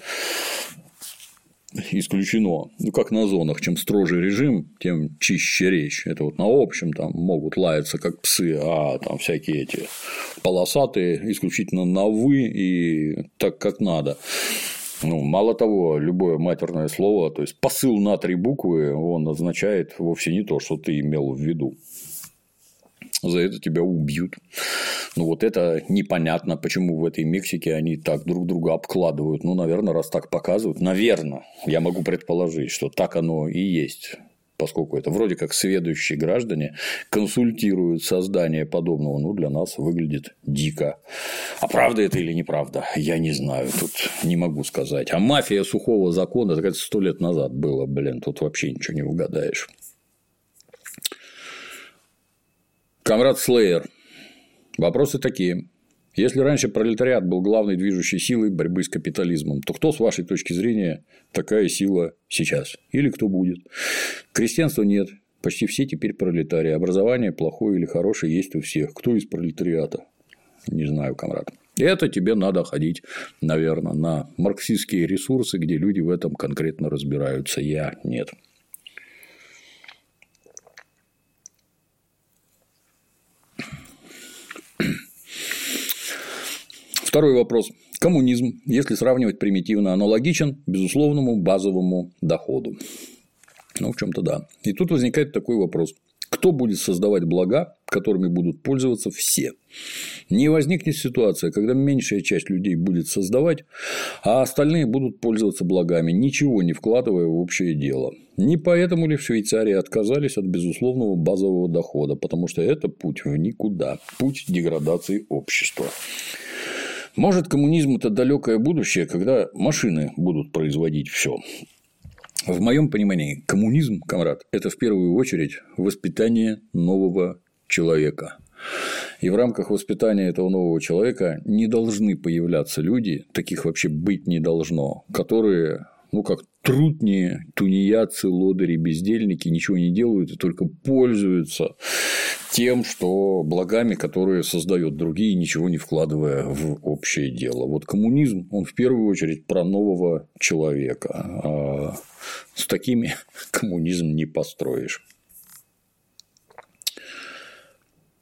Исключено. Ну, как на зонах. Чем строже режим, тем чище речь. Это вот на общем там могут лаяться как псы, а там всякие эти полосатые исключительно на «вы» и так, как надо. Ну, мало того, любое матерное слово, то есть посыл на три буквы, он означает вовсе не то, что ты имел в виду. За это тебя убьют. Ну, вот это непонятно, почему в этой Мексике они так друг друга обкладывают. Ну, наверное, раз так показывают, наверное, я могу предположить, что так оно и есть. Поскольку это вроде как сведущие граждане консультируют создание подобного, ну, для нас выглядит дико. А правда это или неправда, я не знаю, тут не могу сказать. А мафия Сухого закона, это сто лет назад было, блин, тут вообще ничего не угадаешь. Комрад Слеер. Вопросы такие. Если раньше пролетариат был главной движущей силой борьбы с капитализмом, то кто, с вашей точки зрения, такая сила сейчас? Или кто будет? Крестьянства нет. Почти все теперь пролетарии. Образование плохое или хорошее есть у всех. Кто из пролетариата? Не знаю, комрад. Это тебе надо ходить, наверное, на марксистские ресурсы, где люди в этом конкретно разбираются. Я нет. Второй вопрос. Коммунизм, если сравнивать примитивно, аналогичен безусловному базовому доходу. Ну, в чем-то да. И тут возникает такой вопрос. Кто будет создавать блага, которыми будут пользоваться все? Не возникнет ситуация, когда меньшая часть людей будет создавать, а остальные будут пользоваться благами, ничего не вкладывая в общее дело. Не поэтому ли в Швейцарии отказались от безусловного базового дохода, потому что это путь в никуда, путь деградации общества. Может, коммунизм – это далекое будущее, когда машины будут производить все. В моем понимании, коммунизм, комрад, это в первую очередь воспитание нового человека. И в рамках воспитания этого нового человека не должны появляться люди, таких вообще быть не должно, которые, ну, как трутни, тунеядцы, лодыри, бездельники, ничего не делают и только пользуются тем, что благами, которые создают другие, ничего не вкладывая в общее дело. Вот коммунизм, он в первую очередь про нового человека. А с такими коммунизм не построишь.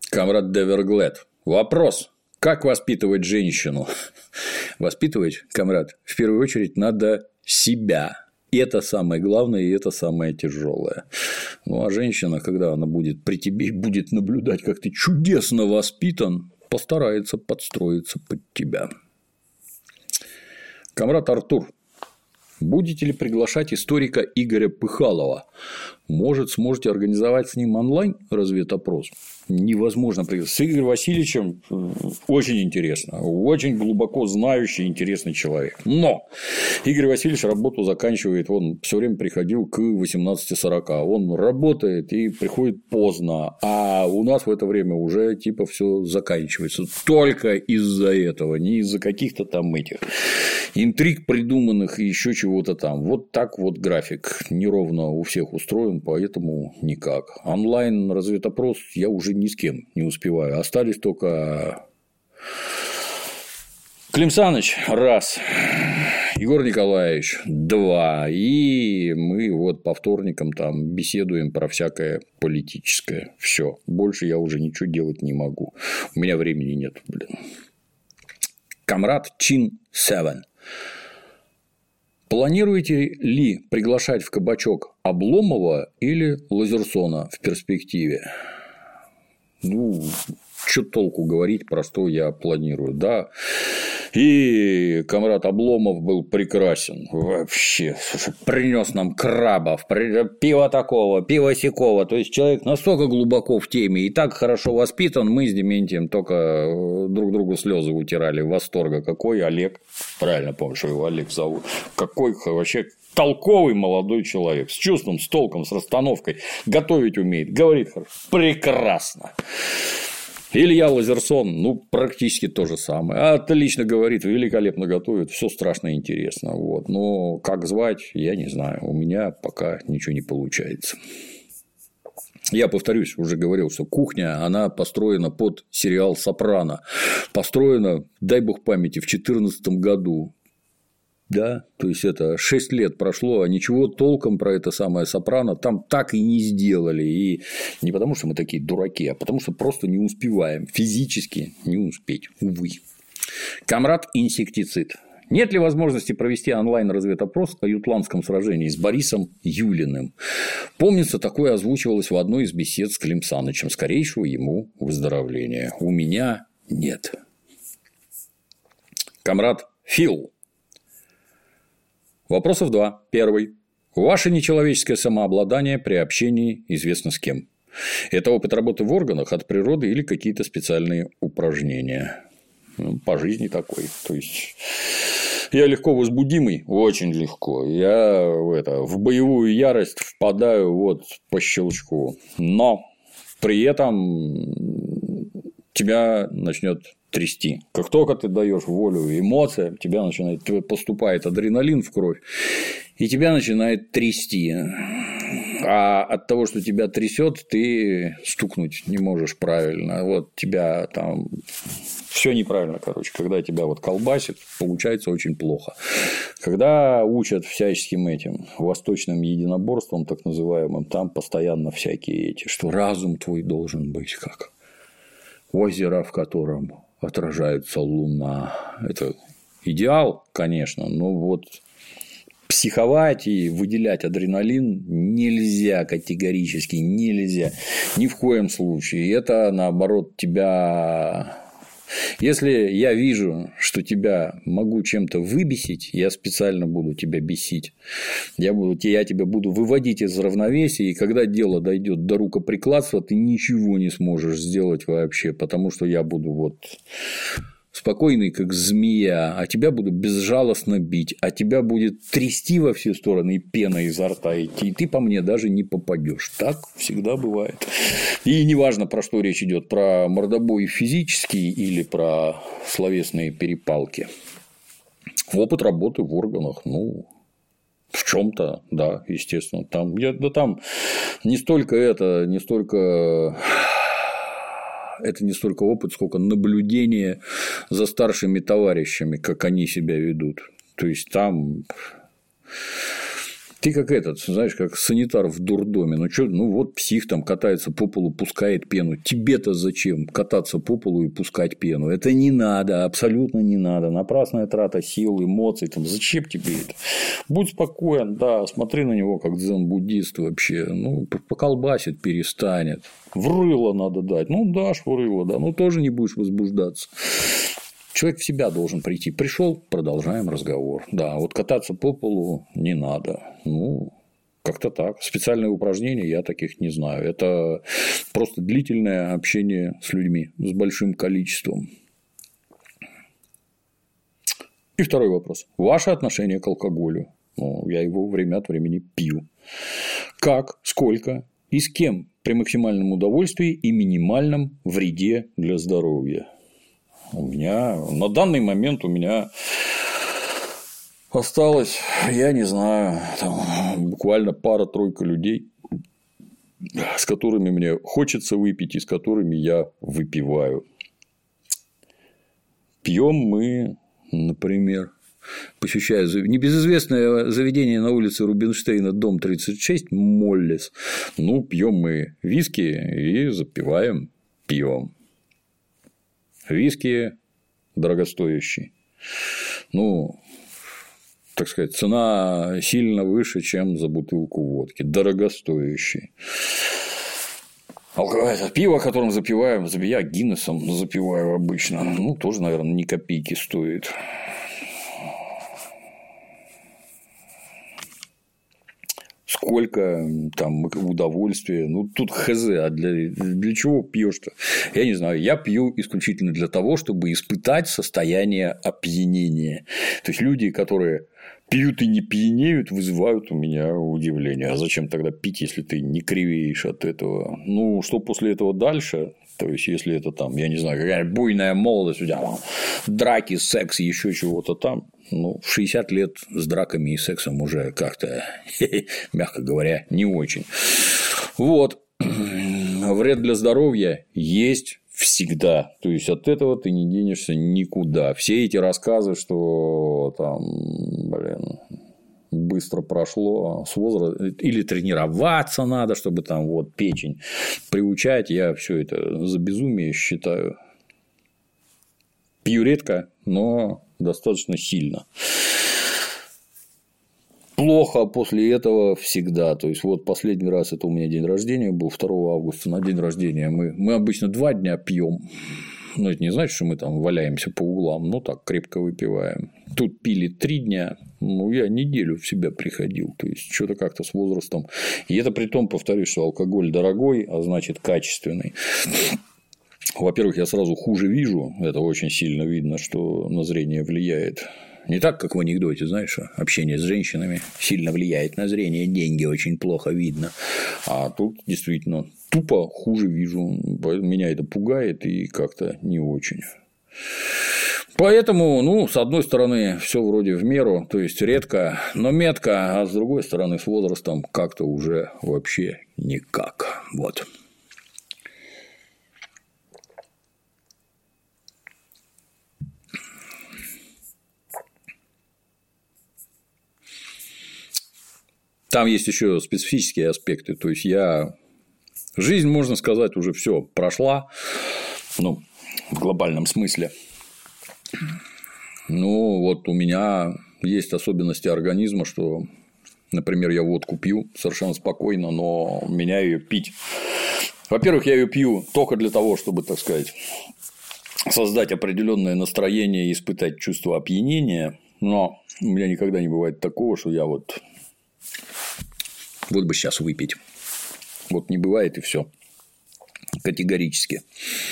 Камрад Деверглет. Вопрос. Как воспитывать женщину? Воспитывать, камрад, в первую очередь надо себя. И это самое главное, и это самое тяжелое. Ну, а женщина, когда она будет при тебе и будет наблюдать, как ты чудесно воспитан, постарается подстроиться под тебя. Камрад Артур. Будете ли приглашать историка Игоря Пыхалова? Может, сможете организовать с ним онлайн разведопрос? Невозможно пригласить. С Игорем Васильевичем очень интересно. Очень глубоко знающий, интересный человек. Но Игорь Васильевич работу заканчивает. Он все время приходил к восемнадцати сорока. Он работает и приходит поздно. А у нас в это время уже типа все заканчивается. Только из-за этого. Не из-за каких-то там этих интриг придуманных и еще чего-то там. Вот так вот график неровно у всех устроен, поэтому никак. Онлайн разведопрос я уже ни с кем не успеваю. Остались только Клим Саныч – раз, Егор Николаевич – два, и мы вот по вторникам там беседуем про всякое политическое. Все, больше я уже ничего делать не могу. У меня времени нет, блин. Камрад Чин семь. Планируете ли приглашать в кабачок Обломова или Лазерсона в перспективе? Ну, что толку говорить про что я планирую, да. И камрад Обломов был прекрасен. Вообще, принес нам крабов, пиво такого, пиво сякого. То есть человек настолько глубоко в теме и так хорошо воспитан, мы с Дементием только друг другу слезы утирали. Восторга. Какой Олег, правильно помню, что его Олег зовут. Какой вообще толковый молодой человек. С чувством, с толком, с расстановкой. Готовить умеет, говорит хорошо. Прекрасно. Илья Лазерсон, ну, практически то же самое. Отлично говорит, великолепно готовит, все страшно интересно. Вот. Но как звать, я не знаю. У меня пока ничего не получается. Я повторюсь, уже говорил, что кухня, она построена под сериал «Сопрано». Построена, дай бог памяти, в две тысячи четырнадцатом году. Да, то есть это шесть лет прошло, а ничего толком про это самое «Сопрано» там так и не сделали. И не потому, что мы такие дураки, а потому, что просто не успеваем. Физически не успеть, увы. Камрад Инсектицид. Нет ли возможности провести онлайн-разведопрос о ютландском сражении с Борисом Юлиным? Помнится, такое озвучивалось в одной из бесед с Клим Санычем. Скорейшего ему выздоровления. У меня нет. Камрад Фил. Вопросов два. Первый. Ваше нечеловеческое самообладание при общении известно с кем. Это опыт работы в органах от природы или какие-то специальные упражнения? Ну, по жизни такой. То есть я легко возбудимый, очень легко. Я в, это, в боевую ярость впадаю вот по щелчку. Но при этом тебя начнет трясти. Как только ты даешь волю эмоциям, тебя начинает поступает адреналин в кровь, и тебя начинает трясти. А от того, что тебя трясет, ты стукнуть не можешь правильно. Вот тебя там все неправильно, короче. Когда тебя вот колбасит, получается очень плохо. Когда учат всяческим этим восточным единоборствам, так называемым, там постоянно всякие эти, что разум твой должен быть как озеро, в котором отражается луна. Это идеал, конечно, но вот психовать и выделять адреналин нельзя, категорически нельзя. Ни в коем случае. Это, наоборот, тебя... Если я вижу, что тебя могу чем-то выбесить, я специально буду тебя бесить. Я, буду, я тебя буду выводить из равновесия, и когда дело дойдет до рукоприкладства, ты ничего не сможешь сделать вообще, потому что я буду вот спокойный, как змея, а тебя буду безжалостно бить, а тебя будет трясти во все стороны и пена изо рта идти, и ты по мне даже не попадешь. Так всегда бывает. И неважно, про что речь идет, про мордобой физический или про словесные перепалки. Опыт работы в органах, ну, в чем-то, да, естественно. Там, я, да там не столько это, не столько... Это не столько опыт, сколько наблюдение за старшими товарищами, как они себя ведут. То есть там Ты как этот, знаешь, как санитар в дурдоме. Ну, что, ну, вот псих там катается по полу, пускает пену. Тебе-то зачем кататься по полу и пускать пену? Это не надо, абсолютно не надо. Напрасная трата сил, эмоций. Там, зачем тебе это? Будь спокоен, да, смотри на него, как дзен-буддист вообще. Ну, поколбасит, перестанет. В рыло надо дать. Ну, дашь в рыло, да. Ну, тоже не будешь возбуждаться. Человек в себя должен прийти. Пришел, продолжаем разговор. Да, вот кататься по полу не надо. Ну, как-то так. Специальные упражнения я таких не знаю. Это просто длительное общение с людьми, с большим количеством. И второй вопрос. Ваше отношение к алкоголю. Ну, я его время от времени пью. Как, сколько и с кем при максимальном удовольствии и минимальном вреде для здоровья? У меня на данный момент у меня осталось, я не знаю, там, буквально пара-тройка людей, с которыми мне хочется выпить и с которыми я выпиваю. Пьем мы, например, посещая небезызвестное заведение на улице Рубинштейна, дом тридцать шесть, Моллис. Ну, пьем мы виски и запиваем пивом. Виски дорогостоящий. Ну, так сказать, цена сильно выше, чем за бутылку водки. Дорогостоящий. Это пиво, которым запиваем, я Гиннесом запиваю обычно. Ну, тоже, наверное, ни копейки стоит. Сколько там удовольствия. Ну, тут хз, а для, для чего пьешь-то? Я не знаю. Я пью исключительно для того, чтобы испытать состояние опьянения. То есть люди, которые пьют и не пьянеют, вызывают у меня удивление. А зачем тогда пить, если ты не кривеешь от этого? Ну, что после этого дальше? То есть, если это там, я не знаю, какая-нибудь буйная молодость, у тебя драки, секс, еще чего-то там. Ну, в шестьдесят лет с драками и сексом уже как-то, мягко говоря, не очень. Вот. Вред для здоровья есть всегда. То есть, от этого ты не денешься никуда. Все эти рассказы, что там, блин, быстро прошло с возраста, или тренироваться надо, чтобы там вот печень приучать, я все это за безумие считаю. Пью редко, но достаточно сильно. Плохо после этого всегда. То есть, вот последний раз это у меня день рождения был, второго августа на день рождения. Мы, мы обычно два дня пьем. Но это не значит, что мы там валяемся по углам, но так крепко выпиваем. Тут пили три дня, ну, я неделю в себя приходил. То есть, что-то как-то с возрастом. И это при том, повторюсь, что алкоголь дорогой, а значит, качественный. Во-первых, я сразу хуже вижу. Это очень сильно видно, что на зрение влияет. Не так, как в анекдоте, знаешь, общение с женщинами сильно влияет на зрение, деньги очень плохо видно. А тут действительно тупо хуже вижу. Меня это пугает и как-то не очень. Поэтому, ну, с одной стороны, все вроде в меру, то есть редко, но метко, а с другой стороны, с возрастом как-то уже вообще никак. Вот. Там есть еще специфические аспекты. То есть, я жизнь, можно сказать, уже все прошла. Ну, в глобальном смысле. Ну, вот у меня есть особенности организма, что, например, я водку пью совершенно спокойно, но меня ее пить. Во-первых, я ее пью только для того, чтобы, так сказать, создать определенное настроение и испытать чувство опьянения. Но у меня никогда не бывает такого, что я вот. Вот бы сейчас выпить. Вот не бывает и все. Категорически.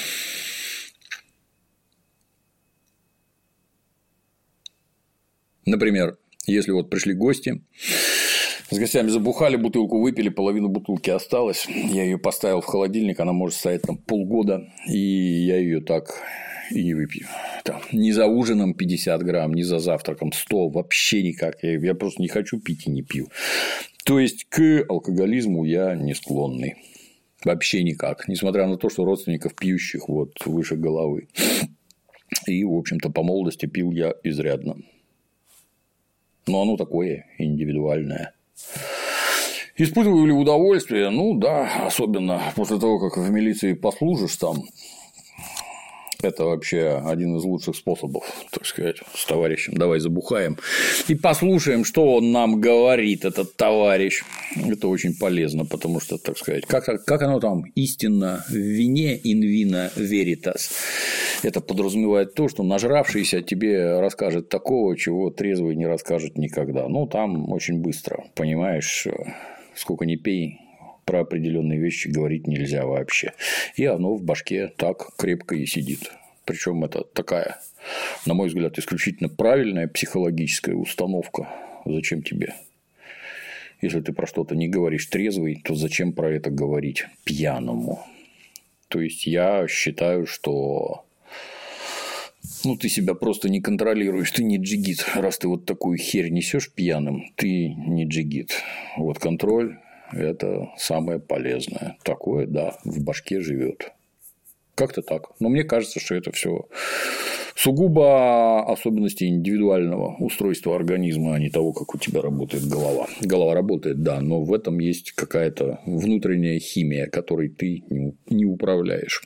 Например, если вот пришли гости, с гостями забухали, бутылку выпили, половину бутылки осталось, я ее поставил в холодильник, она может стоять там полгода, и я ее так и не выпью. Там, ни за ужином пятьдесят грамм, ни за завтраком сто, вообще никак. Я, я просто не хочу пить и не пью. То есть, к алкоголизму я не склонный. Вообще никак. Несмотря на то, что родственников пьющих вот выше головы. И, в общем-то, по молодости пил я изрядно. Но оно такое индивидуальное. Испытываю ли удовольствие? Ну да, особенно после того, как в милиции послужишь там. Это вообще один из лучших способов, так сказать, с товарищем. Давай забухаем и послушаем, что он нам говорит, этот товарищ. Это очень полезно, потому что, так сказать, как, как оно там, истинно в вине in vino veritas. Это подразумевает то, что нажравшийся тебе расскажет такого, чего трезвый не расскажет никогда. Ну, там очень быстро, понимаешь, сколько ни пей. Про определенные вещи говорить нельзя вообще. И оно в башке так крепко и сидит. Причем это такая, на мой взгляд, исключительно правильная психологическая установка. Зачем тебе? Если ты про что-то не говоришь трезвый, то зачем про это говорить пьяному? То есть я считаю, что ну, ты себя просто не контролируешь, ты не джигит. Раз ты вот такую херь несешь пьяным, ты не джигит. Вот контроль. Это самое полезное. Такое, да, в башке живет. Как-то так. Но мне кажется, что это все сугубо особенности индивидуального устройства организма, а не того, как у тебя работает голова. Голова работает, да, но в этом есть какая-то внутренняя химия, которой ты не управляешь.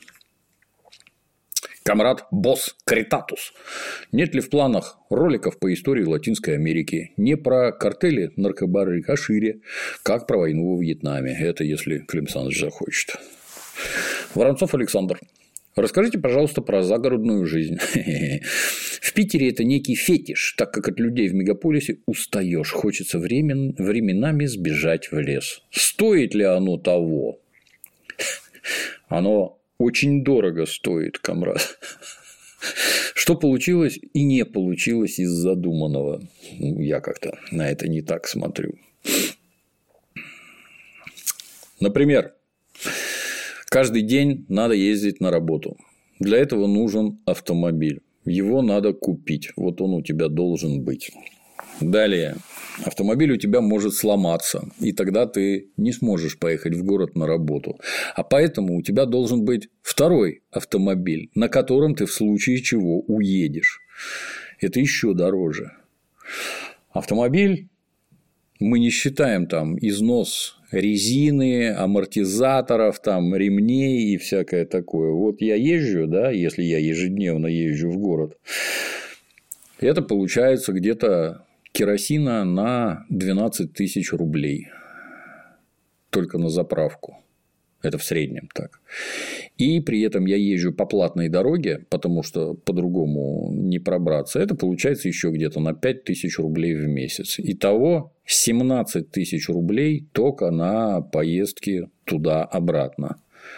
Камрад Босс Критатус. Нет ли в планах роликов по истории Латинской Америки? Не про картели наркобары, а шире, как про войну во Вьетнаме. Это если Клим Саныч захочет. Воронцов Александр. Расскажите, пожалуйста, про загородную жизнь. В Питере это некий фетиш, так как от людей в мегаполисе устаешь. Хочется времен... временами сбежать в лес. Стоит ли оно того? Оно очень дорого стоит, комрад. Что получилось и не получилось из задуманного? Я как-то на это не так смотрю. Например, каждый день надо ездить на работу. Для этого нужен автомобиль. Его надо купить. Вот он у тебя должен быть. Далее. Автомобиль у тебя может сломаться, и тогда ты не сможешь поехать в город на работу. А поэтому у тебя должен быть второй автомобиль, на котором ты в случае чего уедешь. Это еще дороже. Автомобиль мы не считаем там износ резины, амортизаторов, там, ремней и всякое такое. Вот я езжу, да, если я ежедневно езжу в город, это получается где-то керосина на двенадцать тысяч рублей. Только на заправку. Это в среднем так. И при этом я езжу по платной дороге, потому что по-другому не пробраться. Это получается еще где-то на пять тысяч рублей в месяц. Итого семнадцать тысяч рублей только на поездки туда-обратно.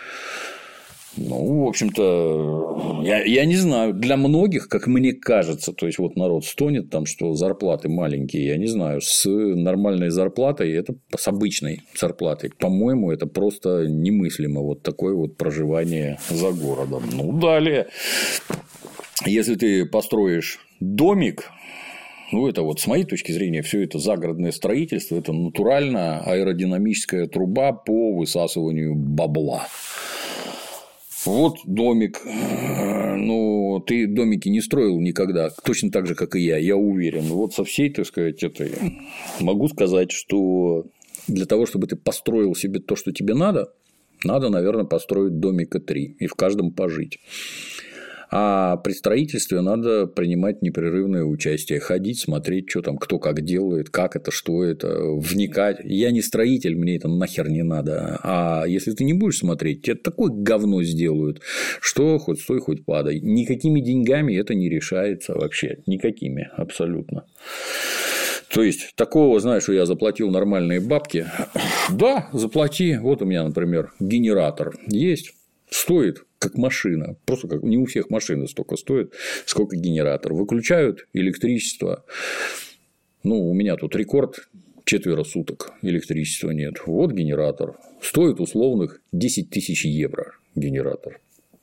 Ну, в общем-то, я, я не знаю, для многих, как мне кажется, то есть, вот народ стонет там, что зарплаты маленькие, я не знаю, с нормальной зарплатой, это с обычной зарплатой, по-моему, это просто немыслимо, вот такое вот проживание за городом. Ну, далее, если ты построишь домик, ну, это вот с моей точки зрения, все это загородное строительство, это натуральная аэродинамическая труба по высасыванию бабла. Вот домик. Ну, ты домики не строил никогда, точно так же, как и я, я уверен. Вот со всей, так сказать, этой могу сказать, что для того, чтобы ты построил себе то, что тебе надо, надо, наверное, построить домика три и в каждом пожить. А при строительстве надо принимать непрерывное участие, ходить, смотреть, что там, кто как делает, как это, что это, вникать. Я не строитель, мне это нахер не надо. А если ты не будешь смотреть, тебе такое говно сделают, что хоть стой, хоть падай. Никакими деньгами это не решается вообще. Никакими, абсолютно. То есть, такого, знаешь, что я заплатил нормальные бабки. Да, заплати. Вот у меня, например, генератор есть. Стоит как машина, просто как не у всех машины столько стоит, сколько генератор. Выключают электричество. Ну, у меня тут рекорд четверо суток электричества нет. Вот генератор. Стоит условных десять тысяч евро генератор.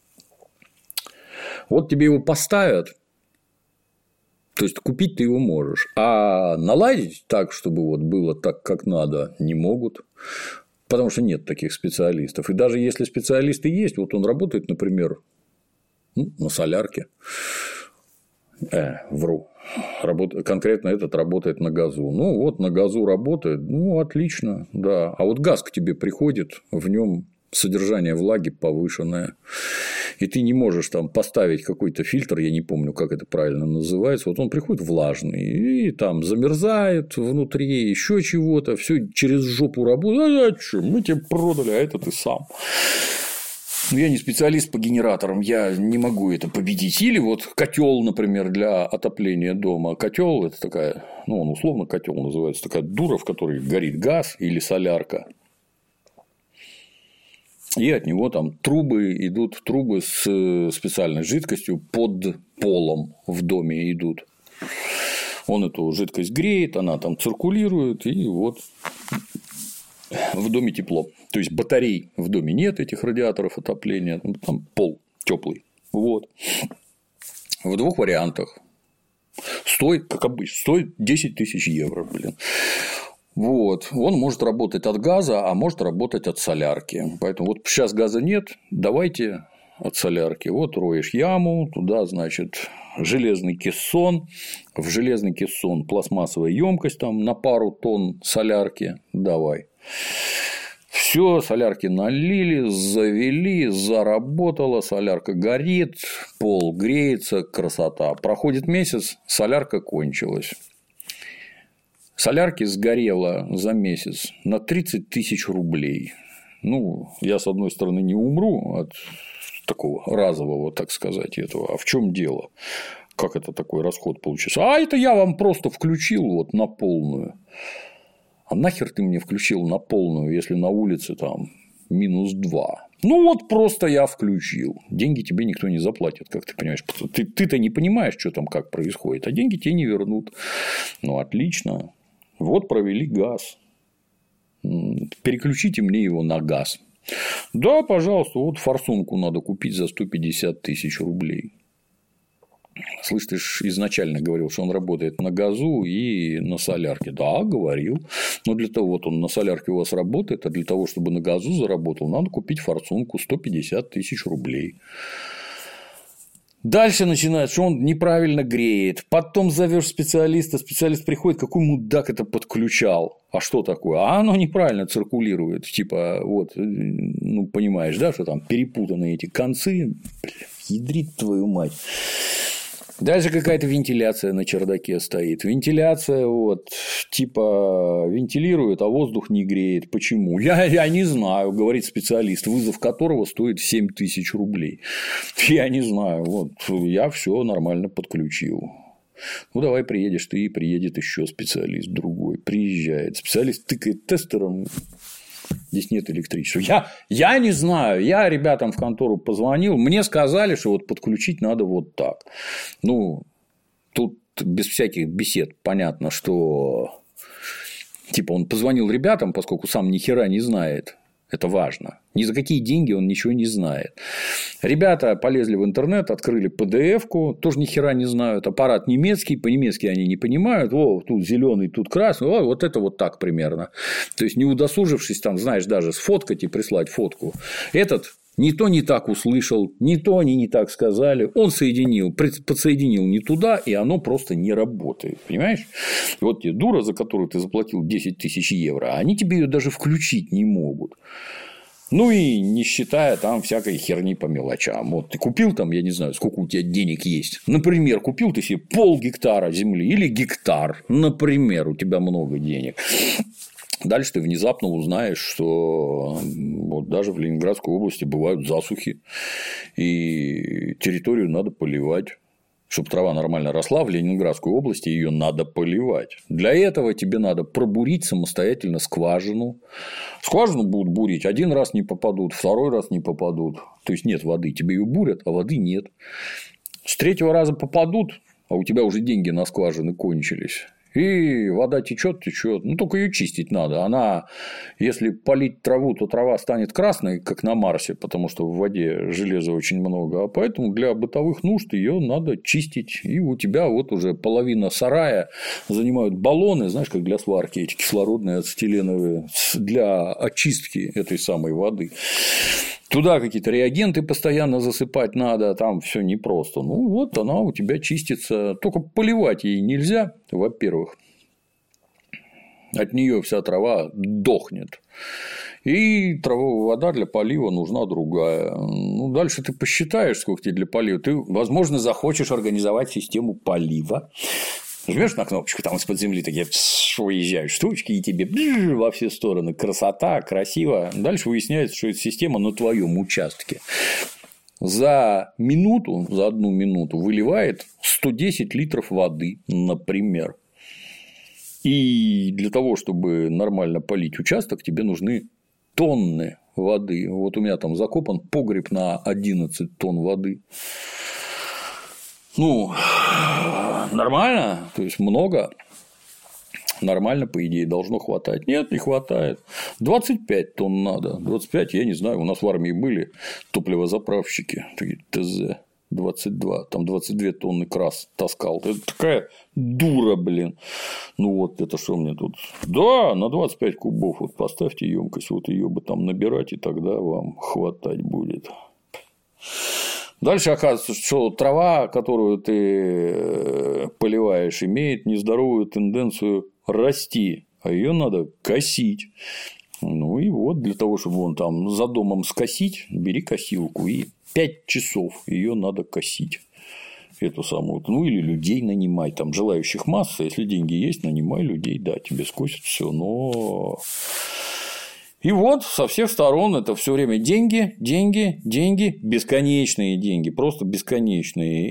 Вот тебе его поставят. То есть купить ты его можешь, а наладить так, чтобы вот было так, как надо, не могут. Потому что нет таких специалистов. И даже если специалисты есть, вот он работает, например, ну, на солярке. Э, вру. Работ... Конкретно этот работает на газу. Ну, вот на газу работает, ну, отлично, да. А вот газ к тебе приходит, в нем содержание влаги повышенное, и ты не можешь там поставить какой-то фильтр, я не помню, как это правильно называется, вот он приходит влажный, и там замерзает внутри, еще чего-то, все через жопу работает, а что, мы тебе продали, а это ты сам. Я не специалист по генераторам, я не могу это победить. Или вот котел, например, для отопления дома. Котел это такая, ну, он условно котел называется, такая дура, в которой горит газ или солярка. И от него там трубы идут, трубы с специальной жидкостью под полом в доме идут. Он эту жидкость греет, она там циркулирует, и вот в доме тепло. То есть батарей в доме нет, этих радиаторов отопления, там пол теплый. Вот. В двух вариантах. Стоит, как обычно, стоит десять тысяч евро, блин. Вот. Он может работать от газа, а может работать от солярки. Поэтому вот сейчас газа нет, давайте от солярки. Вот роешь яму, туда, значит, железный кессон. В железный кессон пластмассовая емкость там на пару тонн солярки. Давай. Все, солярки налили, завели, заработала, солярка горит, пол греется, красота. Проходит месяц, солярка кончилась. Солярки сгорело за месяц на тридцать тысяч рублей. Ну, я, с одной стороны, не умру от такого разового, так сказать, этого. А в чем дело? Как это такой расход получился? А это я вам просто включил вот на полную. А нахер ты мне включил на полную, если на улице там минус два? Ну, вот просто я включил. Деньги тебе никто не заплатит, как ты понимаешь. Ты, ты-то не понимаешь, что там как происходит, а деньги тебе не вернут. Ну, отлично. Вот провели газ. Переключите мне его на газ. Да, пожалуйста, вот форсунку надо купить за сто пятьдесят тысяч рублей. Слышь, ты же изначально говорил, что он работает на газу и на солярке. Да, говорил. Но для того, вот он на солярке у вас работает, а для того, чтобы на газу заработал, надо купить форсунку сто пятьдесят тысяч рублей. Дальше начинает, что он неправильно греет. Потом зовешь специалиста, специалист приходит, какой мудак это подключал. А что такое? А оно неправильно циркулирует. Типа, вот, ну, понимаешь, да, что там перепутаны эти концы. Бля, ядрит твою мать. Дальше какая-то вентиляция на чердаке стоит. Вентиляция, вот, типа, вентилирует, а воздух не греет. Почему? Я, я не знаю, говорит специалист, вызов которого стоит семь тысяч рублей. Я не знаю. Вот, я все нормально подключил. Ну, давай приедешь ты, и приедет еще специалист другой. Приезжает. Специалист тыкает тестером. Здесь нет электричества. Я, я не знаю. Я ребятам в контору позвонил. Мне сказали, что вот подключить надо вот так. Ну, тут без всяких бесед понятно, что типа он позвонил ребятам, поскольку сам ни хера не знает. Это важно. Ни за какие деньги он ничего не знает. Ребята полезли в интернет, открыли пи ди эф-ку, тоже ни хера не знают. Аппарат немецкий, по-немецки они не понимают. О, тут зеленый, тут красный. О, вот это вот так примерно. То есть, не удосужившись, там, знаешь, даже сфоткать и прислать фотку. Этот не то не так услышал, не то они не так сказали. Он соединил, подсоединил не туда, и оно просто не работает. Понимаешь? Вот тебе дура, за которую ты заплатил десять тысяч евро, они тебе ее даже включить не могут. Ну, и не считая там всякой херни по мелочам. Вот ты купил там, я не знаю, сколько у тебя денег есть. Например, купил ты себе пол гектара земли или гектар. Например, у тебя много денег. Дальше ты внезапно узнаешь, что вот даже в Ленинградской области бывают засухи, и территорию надо поливать. Чтобы трава нормально росла в Ленинградской области, ее надо поливать. Для этого тебе надо пробурить самостоятельно скважину. Скважину будут бурить, один раз не попадут, второй раз не попадут. То есть нет воды, тебе ее бурят, а воды нет. С третьего раза попадут, а у тебя уже деньги на скважины кончились. И вода течет, течет. Ну, только ее чистить надо. Она, если полить траву, то трава станет красной, как на Марсе, потому что в воде железа очень много. А поэтому для бытовых нужд ее надо чистить. И у тебя вот уже половина сарая занимают баллоны, знаешь, как для сварки, эти кислородные ацетиленовые, для очистки этой самой воды. Туда какие-то реагенты постоянно засыпать надо, там все непросто. Ну, вот она у тебя чистится. Только поливать ей нельзя, во-первых. От нее вся трава дохнет. И травовая вода для полива нужна другая. Ну, дальше ты посчитаешь, сколько тебе для полива. Ты, возможно, захочешь организовать систему полива. Жмешь на кнопочку, там из-под земли такие выезжают штучки, и тебе во все стороны красота, красиво. Дальше выясняется, что эта система на твоем участке за минуту, за одну минуту выливает сто десять литров воды, например. И для того, чтобы нормально полить участок, тебе нужны тонны воды. Вот у меня там закопан погреб на одиннадцать тонн воды. Ну, нормально, то есть много, нормально, по идее, должно хватать. Нет, не хватает. двадцать пять тонн надо. двадцать пять, я не знаю, у нас в армии были топливозаправщики, такие ТЗ двадцать два, там двадцать две тонны крас таскал. Это такая дура, блин. Ну вот это что мне тут? Да, на двадцать пять кубов вот поставьте емкость, вот ее бы там набирать, и тогда вам хватать будет. Дальше оказывается, что трава, которую ты поливаешь, имеет нездоровую тенденцию расти, а ее надо косить. Ну и вот для того, чтобы вон там за домом скосить, бери косилку и пять часов ее надо косить. Эту самую, ну или людей нанимай, там желающих масса, если деньги есть, нанимай людей, да, тебе скосят все, но. И вот со всех сторон это все время деньги, деньги, деньги, бесконечные деньги, просто бесконечные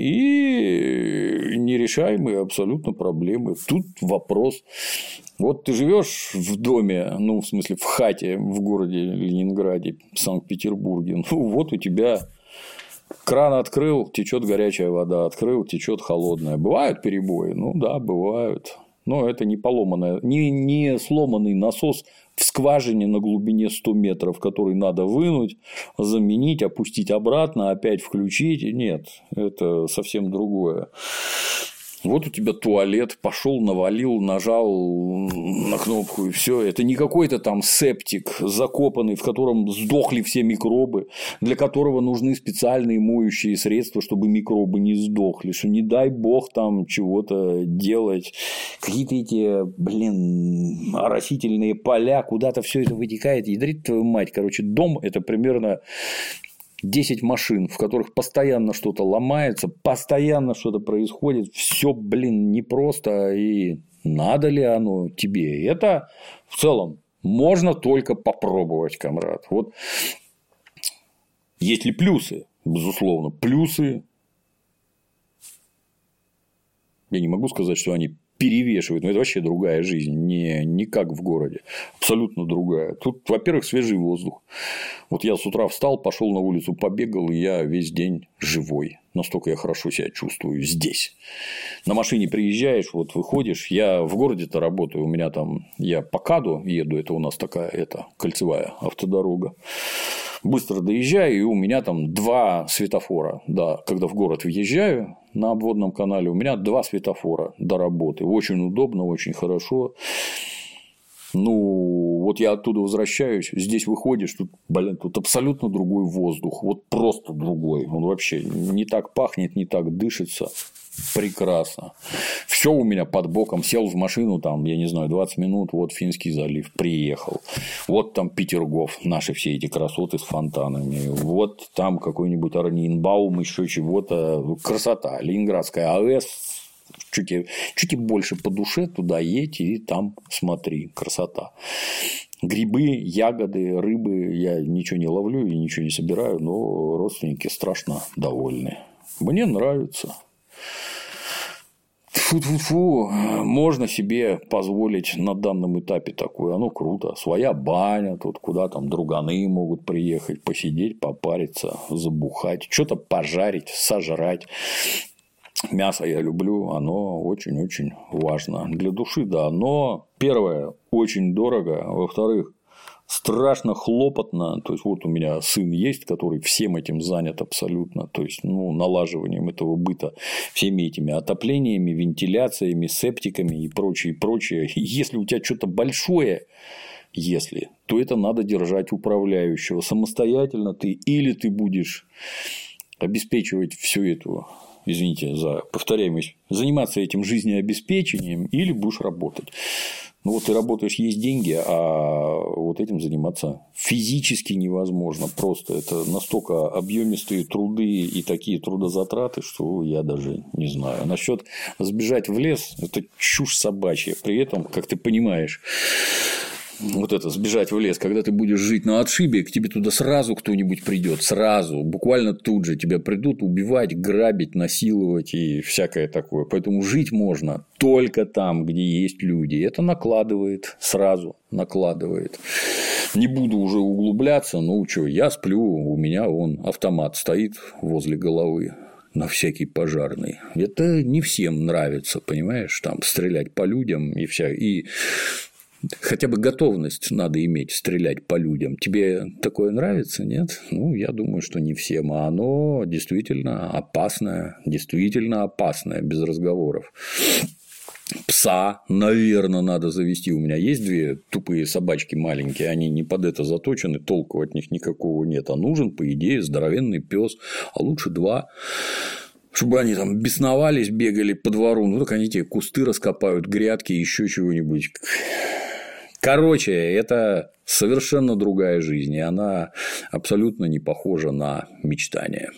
и нерешаемые абсолютно проблемы. Тут вопрос. Вот ты живешь в доме, ну, в смысле, в хате в городе Ленинграде, Санкт-Петербурге, ну, вот у тебя кран открыл, течет горячая вода, открыл, течет холодная. Бывают перебои? Ну, да, бывают. Но это не поломанная, не, не сломанный насос в скважине на глубине сто метров, который надо вынуть, заменить, опустить обратно, опять включить. Нет, это совсем другое. Вот у тебя туалет, пошел, навалил, нажал на кнопку и все. Это не какой-то там септик закопанный, в котором сдохли все микробы, для которого нужны специальные моющие средства, чтобы микробы не сдохли. Что не дай бог там чего-то делать. Какие-то эти, блин, оросительные поля, куда-то все это вытекает. Ядрит твою мать. Короче, дом – это примерно десять машин, в которых постоянно что-то ломается, постоянно что-то происходит, все, блин, непросто, и надо ли оно тебе? Это в целом можно только попробовать, комрад. Вот есть ли плюсы? Безусловно, плюсы. Я не могу сказать, что они перевешивают, но это вообще другая жизнь, не, не как в городе, абсолютно другая. Тут, во-первых, свежий воздух. Вот я с утра встал, пошел на улицу, побегал, и я весь день живой. Настолько я хорошо себя чувствую здесь. На машине приезжаешь, вот выходишь. Я в городе-то работаю, у меня там, я по КАДу еду, это у нас такая это, кольцевая автодорога. Быстро доезжаю, и у меня там два светофора. Да, когда в город въезжаю на обводном канале, у меня два светофора до работы. Очень удобно, очень хорошо. Ну, вот я оттуда возвращаюсь, здесь выходишь, тут, блин, тут абсолютно другой воздух. Вот просто другой. Он вообще не так пахнет, не так дышится. Прекрасно. Все у меня под боком. Сел в машину, там, я не знаю, двадцать минут, вот Финский залив, приехал. Вот там Петергоф, наши все эти красоты с фонтанами. Вот там какой-нибудь Орниенбаум, еще чего-то. Красота. Ленинградская АЭС. Чуть, чуть больше по душе туда едь и там смотри. Красота. Грибы, ягоды, рыбы. Я ничего не ловлю и ничего не собираю, но родственники страшно довольны. Мне нравится. Фу-фу-фу, можно себе позволить на данном этапе такое, оно круто, своя баня, тут куда там друганы могут приехать, посидеть, попариться, забухать, что-то пожарить, сожрать. Мясо я люблю, оно очень-очень важно для души, да, но первое, очень дорого, во-вторых, страшно хлопотно. То есть, вот у меня сын есть, который всем этим занят абсолютно. То есть, ну, налаживанием этого быта, всеми этими отоплениями, вентиляциями, септиками и прочее, прочее. И если у тебя что-то большое, если, то это надо держать управляющего. Самостоятельно ты или ты будешь обеспечивать всю эту, извините за повторяемость, заниматься этим жизнеобеспечением, или будешь работать. Ну вот ты работаешь, есть деньги, а вот этим заниматься физически невозможно. Просто это настолько объемистые труды и такие трудозатраты, что я даже не знаю. Насчет сбежать в лес – это чушь собачья. При этом, как ты понимаешь, вот это сбежать в лес, когда ты будешь жить на отшибе, к тебе туда сразу кто-нибудь придет, сразу, буквально тут же тебя придут убивать, грабить, насиловать и всякое такое. Поэтому жить можно только там, где есть люди. Это накладывает, сразу накладывает. Не буду уже углубляться, ну что, я сплю, у меня он автомат стоит возле головы. На всякий пожарный. Это не всем нравится, понимаешь, там стрелять по людям и вся. И хотя бы готовность надо иметь стрелять по людям. Тебе такое нравится, нет? Ну, я думаю, что не всем. А оно действительно опасное, действительно опасное, без разговоров. Пса, наверное, надо завести. У меня есть две тупые собачки маленькие, они не под это заточены, толку от них никакого нет. А нужен, по идее, здоровенный пес, а лучше два. Чтобы они там бесновались, бегали по двору, ну так они тебе кусты раскопают, грядки, еще чего-нибудь. Короче, это совершенно другая жизнь, и она абсолютно не похожа на мечтание.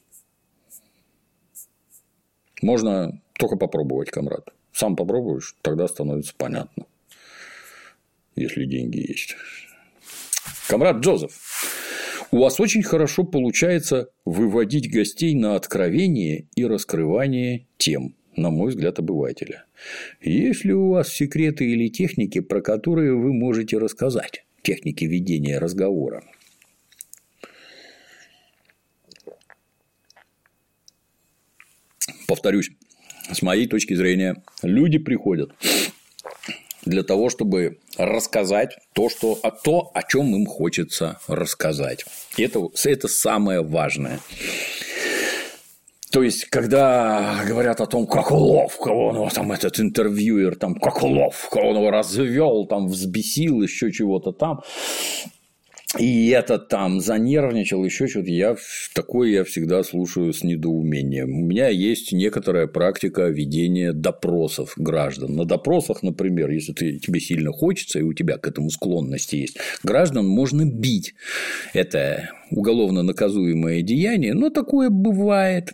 Можно только попробовать, комрад. Сам попробуешь, тогда становится понятно, если деньги есть. Комрад Джозеф, у вас очень хорошо получается выводить гостей на откровение и раскрывание тем, на мой взгляд, обывателя. Есть ли у вас секреты или техники, про которые вы можете рассказать? Техники ведения разговора. Повторюсь, с моей точки зрения, люди приходят для того, чтобы рассказать то, что, то, о чем им хочется рассказать. Это, это самое важное. То есть, когда говорят о том, как ловко он, там этот интервьюер, там, как ловко он его развел, там, взбесил, еще чего-то там, и этот там занервничал, еще что-то, я такое я всегда слушаю с недоумением. У меня есть некоторая практика ведения допросов граждан. На допросах, например, если ты, тебе сильно хочется, и у тебя к этому склонность есть, граждан можно бить. Это уголовно наказуемое деяние, но такое бывает.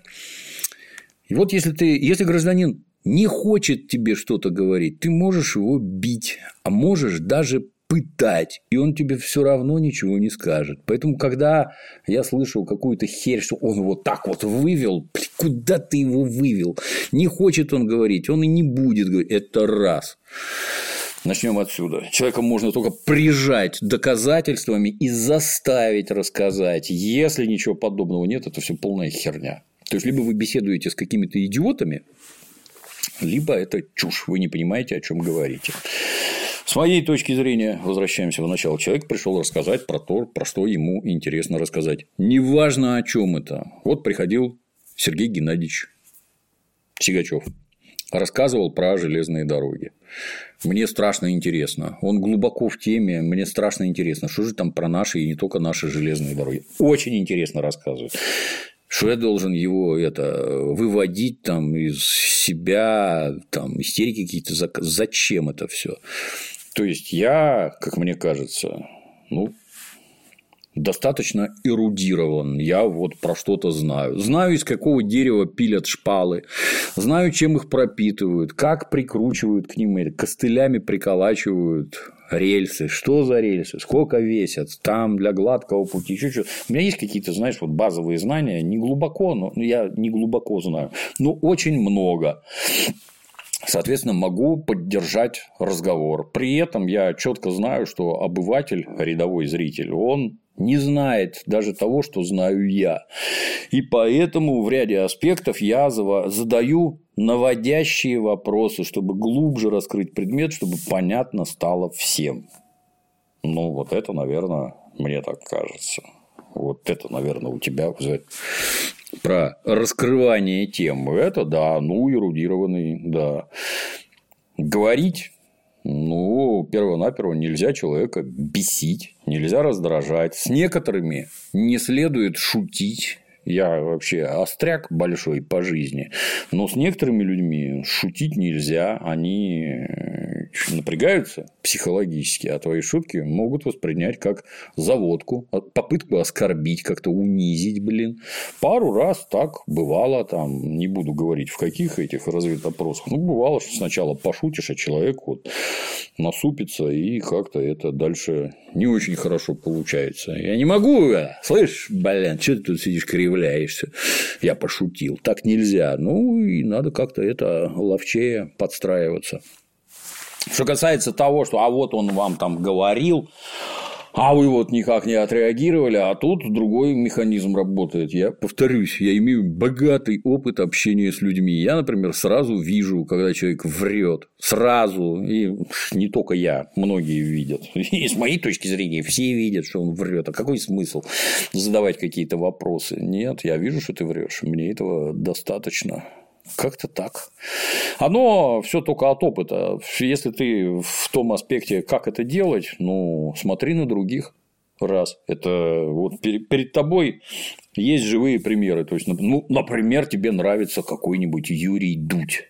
И вот если ты, если гражданин не хочет тебе что-то говорить, ты можешь его бить, а можешь даже пытать, и он тебе все равно ничего не скажет. Поэтому, когда я слышал какую-то херь, что он вот так вот вывел, куда ты его вывел? Не хочет он говорить, он и не будет говорить. Это раз. Начнем отсюда. Человека можно только прижать доказательствами и заставить рассказать. Если ничего подобного нет, это все полная херня. То есть, либо вы беседуете с какими-то идиотами, либо это чушь. Вы не понимаете, о чем говорите. С моей точки зрения, возвращаемся в начало, человек пришел рассказать про то, про что ему интересно рассказать. Неважно, о чем это. Вот приходил Сергей Геннадьевич Сигачев, рассказывал про железные дороги. Мне страшно интересно. Он глубоко в теме, мне страшно интересно, что же там про наши и не только наши железные дороги. Очень интересно рассказывает. Что я должен его это, выводить там, из себя, там, истерики какие-то, зачем это все? То есть я, как мне кажется, ну, достаточно эрудирован. Я вот про что-то знаю. Знаю, из какого дерева пилят шпалы. Знаю, чем их пропитывают, как прикручивают к ним, костылями приколачивают рельсы. Что за рельсы? Сколько весят? Там для гладкого пути. Еще что-то. У меня есть какие-то, знаешь, вот базовые знания. Не глубоко, но я не глубоко знаю. Но очень много. Соответственно, могу поддержать разговор. При этом я четко знаю, что обыватель, рядовой зритель, он не знает даже того, что знаю я. И поэтому в ряде аспектов я задаю наводящие вопросы, чтобы глубже раскрыть предмет, чтобы понятно стало всем. Ну, вот это, наверное, мне так кажется. Вот это, наверное, у тебя вызывает. Про раскрывание тем. Это да, ну, эрудированный, да. Говорить Ну, перво-наперво нельзя человека бесить, нельзя раздражать. С некоторыми не следует шутить. Я вообще остряк большой по жизни, но с некоторыми людьми шутить нельзя, они напрягаются психологически, а твои шутки могут воспринять как заводку, попытку оскорбить, как-то унизить, блин. Пару раз так бывало, там, не буду говорить в каких этих разведопросах, ну, бывало, что сначала пошутишь, а человек вот насупится, и как-то это дальше не очень хорошо получается. Я не могу, слышь, блин, что ты тут сидишь, кривляешься? Я пошутил. Так нельзя. Ну, и надо как-то это ловчее подстраиваться. Что касается того, что а вот он вам там говорил, а вы вот никак не отреагировали, а тут другой механизм работает. Я повторюсь, я имею богатый опыт общения с людьми. Я, например, сразу вижу, когда человек врет. Сразу. И не только я, многие видят. И с моей точки зрения все видят, что он врет. А какой смысл задавать какие-то вопросы? Нет, я вижу, что ты врешь. Мне этого достаточно. Как-то так. Оно все только от опыта. Если ты в том аспекте, как это делать, ну, смотри на других. Раз. Это вот перед тобой есть живые примеры. То есть, ну, например, тебе нравится какой-нибудь Юрий Дудь.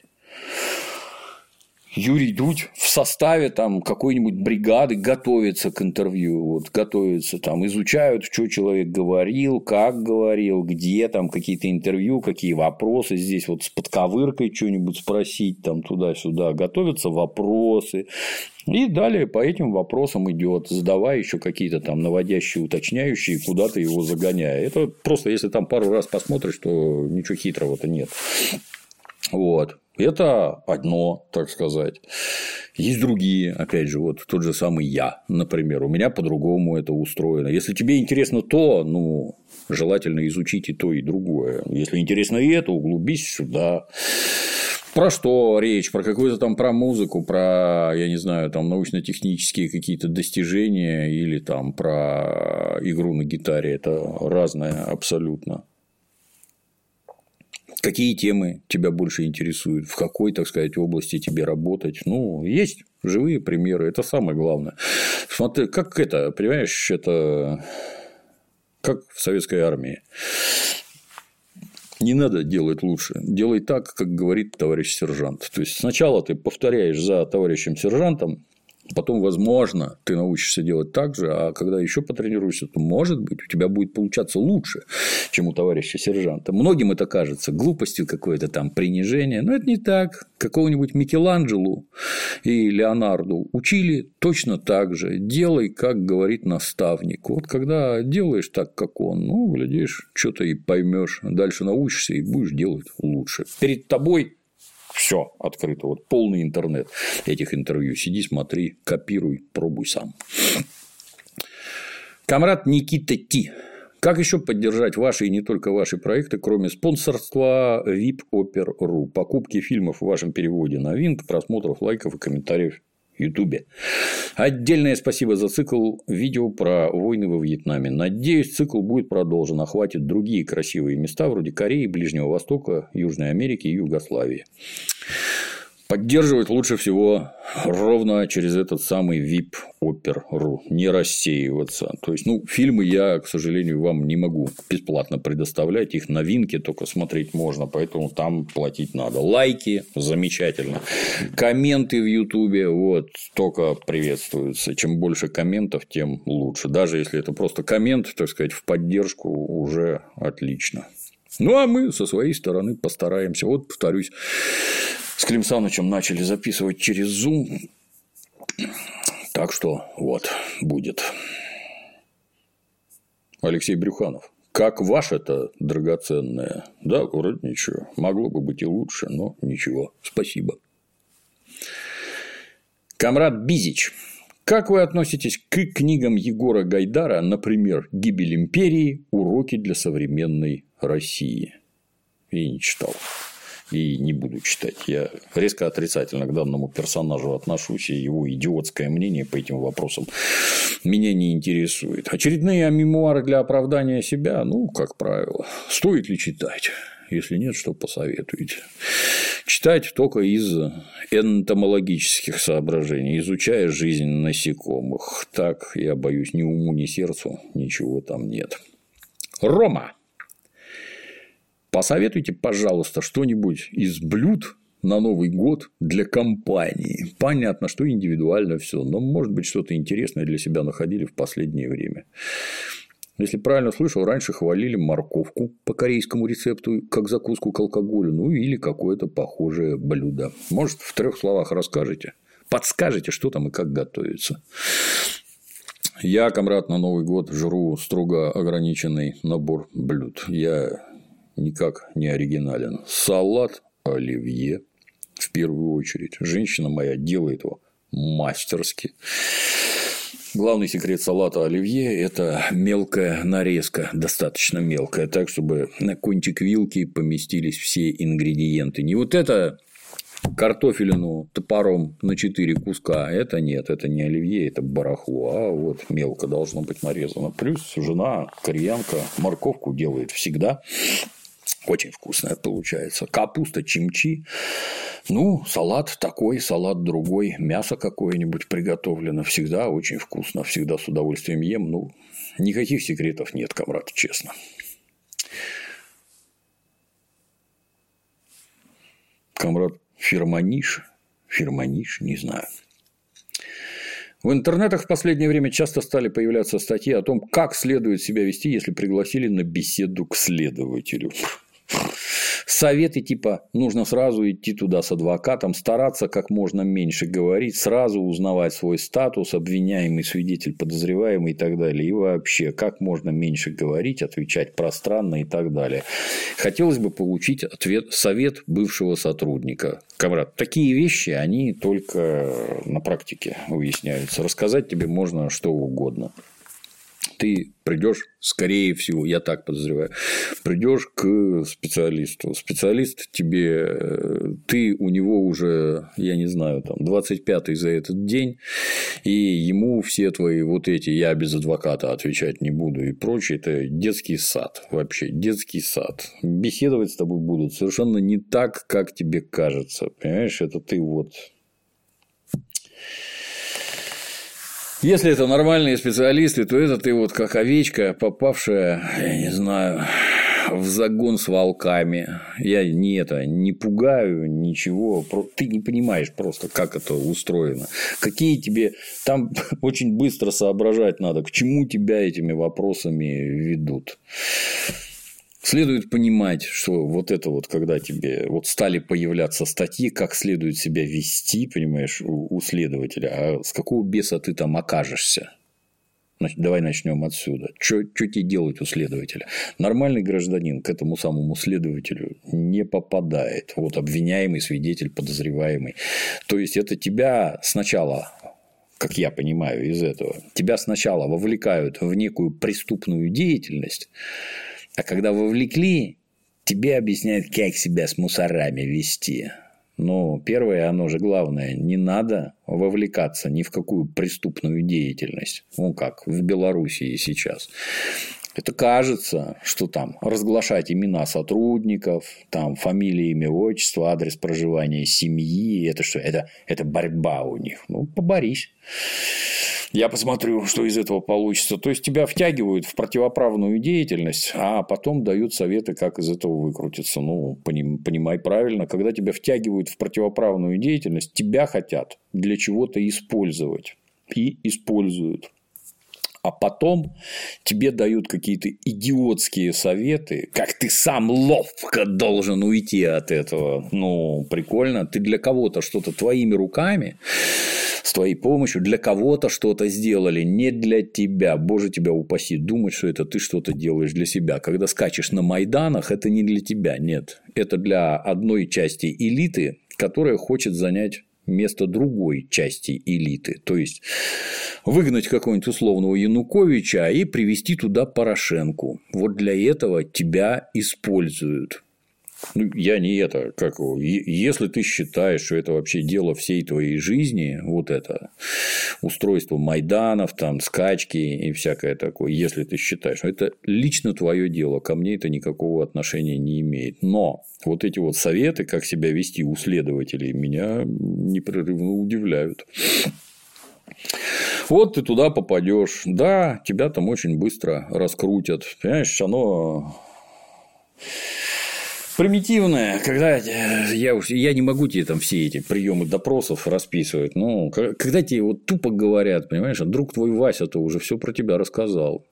Юрий Дудь в составе там какой-нибудь бригады готовится к интервью, вот, готовится там, изучают, что человек говорил, как говорил, где там какие-то интервью, какие вопросы, здесь вот с подковыркой что-нибудь спросить, там туда-сюда, готовятся вопросы. И далее по этим вопросам идет, задавая еще какие-то там наводящие, уточняющие, куда-то его загоняя. Это просто, если там пару раз посмотришь, то ничего хитрого-то нет. Вот. Это одно, так сказать. Есть другие, опять же, вот тот же самый я, например, у меня по-другому это устроено. Если тебе интересно то, ну, желательно изучить и то, и другое. Если интересно и это, углубись сюда. Про что речь? Про какую-то там про музыку, про, я не знаю, там научно-технические какие-то достижения или там про игру на гитаре. Это разное абсолютно. Какие темы тебя больше интересуют, в какой, так сказать, области тебе работать. Ну, есть живые примеры, это самое главное. Смотри, как это, понимаешь, это как в советской армии. Не надо делать лучше, делай так, как говорит товарищ сержант. То есть, сначала ты повторяешь за товарищем сержантом, потом, возможно, ты научишься делать так же, а когда еще потренируешься, то, может быть, у тебя будет получаться лучше, чем у товарища сержанта. Многим это кажется глупостью, какое-то там принижение, но это не так. Какого-нибудь Микеланджело и Леонарду учили точно так же. Делай, как говорит наставник. Вот когда делаешь так, как он, ну, глядишь, что-то и поймешь, дальше научишься и будешь делать лучше. Перед тобой все открыто, вот полный интернет этих интервью. Сиди, смотри, копируй, пробуй сам. Камрад Никита Ти. Как еще поддержать ваши и не только ваши проекты, кроме спонсорства ви ай пи опер точка ру, покупки фильмов в вашем переводе на Винк, просмотров, лайков и комментариев в Ютубе? Отдельное спасибо за цикл видео про войны во Вьетнаме. Надеюсь, цикл будет продолжен, охватит другие красивые места вроде Кореи, Ближнего Востока, Южной Америки и Югославии. Поддерживать лучше всего ровно через этот самый ви ай пи опер точка ру, не рассеиваться. То есть, ну, фильмы я, к сожалению, вам не могу бесплатно предоставлять, их новинки только смотреть можно, поэтому там платить надо. Лайки замечательно, комменты в Ютубе вот только приветствуются. Чем больше комментов, тем лучше. Даже если это просто коммент, так сказать, в поддержку, уже отлично. Ну, а мы со своей стороны постараемся. Вот, повторюсь, с Клим Санычем начали записывать через Zoom. Так что вот будет. Алексей Брюханов. Как ваше-то драгоценное? Да, вроде ничего. Могло бы быть и лучше, но ничего. Спасибо. Камрад Бизич. Как вы относитесь к книгам Егора Гайдара, например, «Гибель империи. Уроки для современной России»? Я не читал. И не буду читать. Я резко отрицательно к данному персонажу отношусь, и его идиотское мнение по этим вопросам меня не интересует. Очередные мемуары для оправдания себя, ну, как правило, стоит ли читать? Если нет, что посоветуете? Читать только из энтомологических соображений, изучая жизнь насекомых. Так, я боюсь, ни уму, ни сердцу ничего там нет. Рома, посоветуйте, пожалуйста, что-нибудь из блюд на Новый год для компании. Понятно, что индивидуально все, но, может быть, что-то интересное для себя находили в последнее время. Если правильно слышал, раньше хвалили морковку по корейскому рецепту как закуску к алкоголю, ну или какое-то похожее блюдо. Может, в трех словах расскажете, подскажете, что там и как готовится. Я, комрад, на Новый год жру строго ограниченный набор блюд. Я никак не оригинален. Салат оливье, в первую очередь. Женщина моя делает его мастерски. Главный секрет салата оливье – это мелкая нарезка, достаточно мелкая, так, чтобы на кончик вилки поместились все ингредиенты. Не вот это картофелину топором на четыре куска, это нет, это не оливье, это барахло, а вот мелко должно быть нарезано. Плюс жена, кореянка, морковку делает всегда. Очень вкусная получается. Капуста чимчи. Ну, салат такой, салат другой. Мясо какое-нибудь приготовлено. Всегда очень вкусно. Всегда с удовольствием ем. Ну, никаких секретов нет, комрад, честно. Комрад, фирманиш? Фирманиш? Не знаю. В интернетах в последнее время часто стали появляться статьи о том, как следует себя вести, если пригласили на беседу к следователю. Советы типа нужно сразу идти туда с адвокатом, стараться как можно меньше говорить, сразу узнавать свой статус, обвиняемый, свидетель, подозреваемый и так далее. И вообще, как можно меньше говорить, отвечать пространно и так далее. Хотелось бы получить ответ, совет бывшего сотрудника. Комрад, такие вещи, они только на практике выясняются. Рассказать тебе можно что угодно. Ты придешь, скорее всего, я так подозреваю, придешь к специалисту. Специалист тебе, ты у него уже, я не знаю, там, двадцать пятый за этот день, и ему все твои вот эти «я без адвоката отвечать не буду» и прочее, это детский сад, вообще детский сад. Беседовать с тобой будут совершенно не так, как тебе кажется. Понимаешь, это ты вот. Если это нормальные специалисты, то это ты вот как овечка, попавшая, я не знаю, в загон с волками. Я не это не пугаю, ничего. Ты не понимаешь просто, как это устроено. Какие тебе там очень быстро соображать надо, к чему тебя этими вопросами ведут. Следует понимать, что вот это вот, когда тебе вот стали появляться статьи, как следует себя вести, понимаешь, у, у следователя, а с какого беса ты там окажешься? Значит, давай начнем отсюда. Что тебе делать у следователя? Нормальный гражданин к этому самому следователю не попадает. Вот обвиняемый, свидетель, подозреваемый. То есть, это тебя сначала, как я понимаю из этого, тебя сначала вовлекают в некую преступную деятельность. А когда вовлекли, тебе объясняют, как себя с мусорами вести. Ну, первое, оно же главное, не надо вовлекаться ни в какую преступную деятельность. Ну, как в Белоруссии сейчас. Это кажется, что там разглашать имена сотрудников, там фамилия, имя, отчество, адрес проживания семьи. Это что? Это, это борьба у них. Ну, поборись. Я посмотрю, что из этого получится. То есть, тебя втягивают в противоправную деятельность, а потом дают советы, как из этого выкрутиться. Ну, понимай правильно, когда тебя втягивают в противоправную деятельность, тебя хотят для чего-то использовать. И используют. А потом тебе дают какие-то идиотские советы, как ты сам ловко должен уйти от этого. Ну, прикольно. Ты для кого-то что-то твоими руками, с твоей помощью, для кого-то что-то сделали, не для тебя. Боже, тебя упаси, думать, что это ты что-то делаешь для себя. Когда скачешь на Майданах, это не для тебя, нет. Это для одной части элиты, которая хочет занять место другой части элиты. То есть, выгнать какого-нибудь условного Януковича и привести туда Порошенку. Вот для этого тебя используют. Ну, я не это, как его, если ты считаешь, что это вообще дело всей твоей жизни, вот это устройство майданов, там, скачки и всякое такое, если ты считаешь, это лично твое дело, ко мне это никакого отношения не имеет. Но вот эти вот советы, как себя вести у следователей, меня непрерывно удивляют. Вот ты туда попадешь, да, тебя там очень быстро раскрутят, понимаешь, оно примитивное, когда я, уж, я не могу тебе там все эти приемы допросов расписывать, но когда тебе вот тупо говорят, понимаешь, а друг твой Вася-то уже все про тебя рассказал.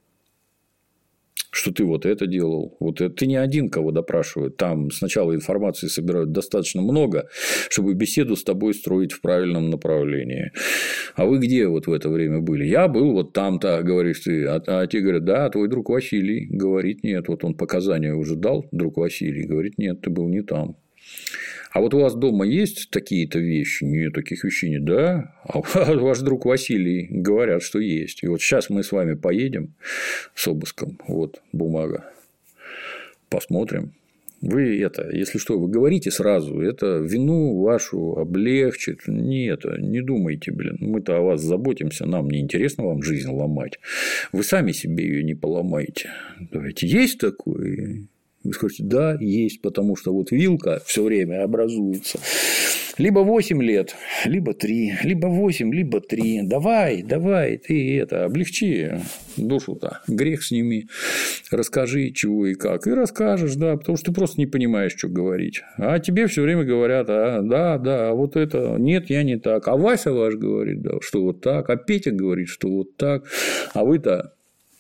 Что ты вот это делал, вот это ты не один, кого допрашивают. Там сначала информации собирают достаточно много, чтобы беседу с тобой строить в правильном направлении. А вы где вот в это время были? Я был вот там-то, говоришь ты. А, а те говорят, да, твой друг Василий. Говорит, нет. Вот он показания уже дал, друг Василий. Говорит, нет, ты был не там. А вот у вас дома есть такие-то вещи? Нет, таких вещей нет. Да? А ваш друг Василий говорят, что есть. И вот сейчас мы с вами поедем с обыском. Вот бумага. Посмотрим. Вы это, если что, вы говорите сразу, это вину вашу облегчит. Нет, не думайте, блин. Мы-то о вас заботимся, нам не интересно вам жизнь ломать. Вы сами себе ее не поломаете. Давайте, есть такое? Вы скажете, да, есть, потому что вот вилка все время образуется. Либо восемь лет, либо три, либо восемь, либо три. Давай, давай, ты это, облегчи душу-то, грех сними, расскажи, чего и как. И расскажешь, да, потому что ты просто не понимаешь, что говорить. А тебе все время говорят, а, да, да, вот это, нет, я не так. А Вася ваш говорит, да, что вот так. А Петя говорит, что вот так. А вы-то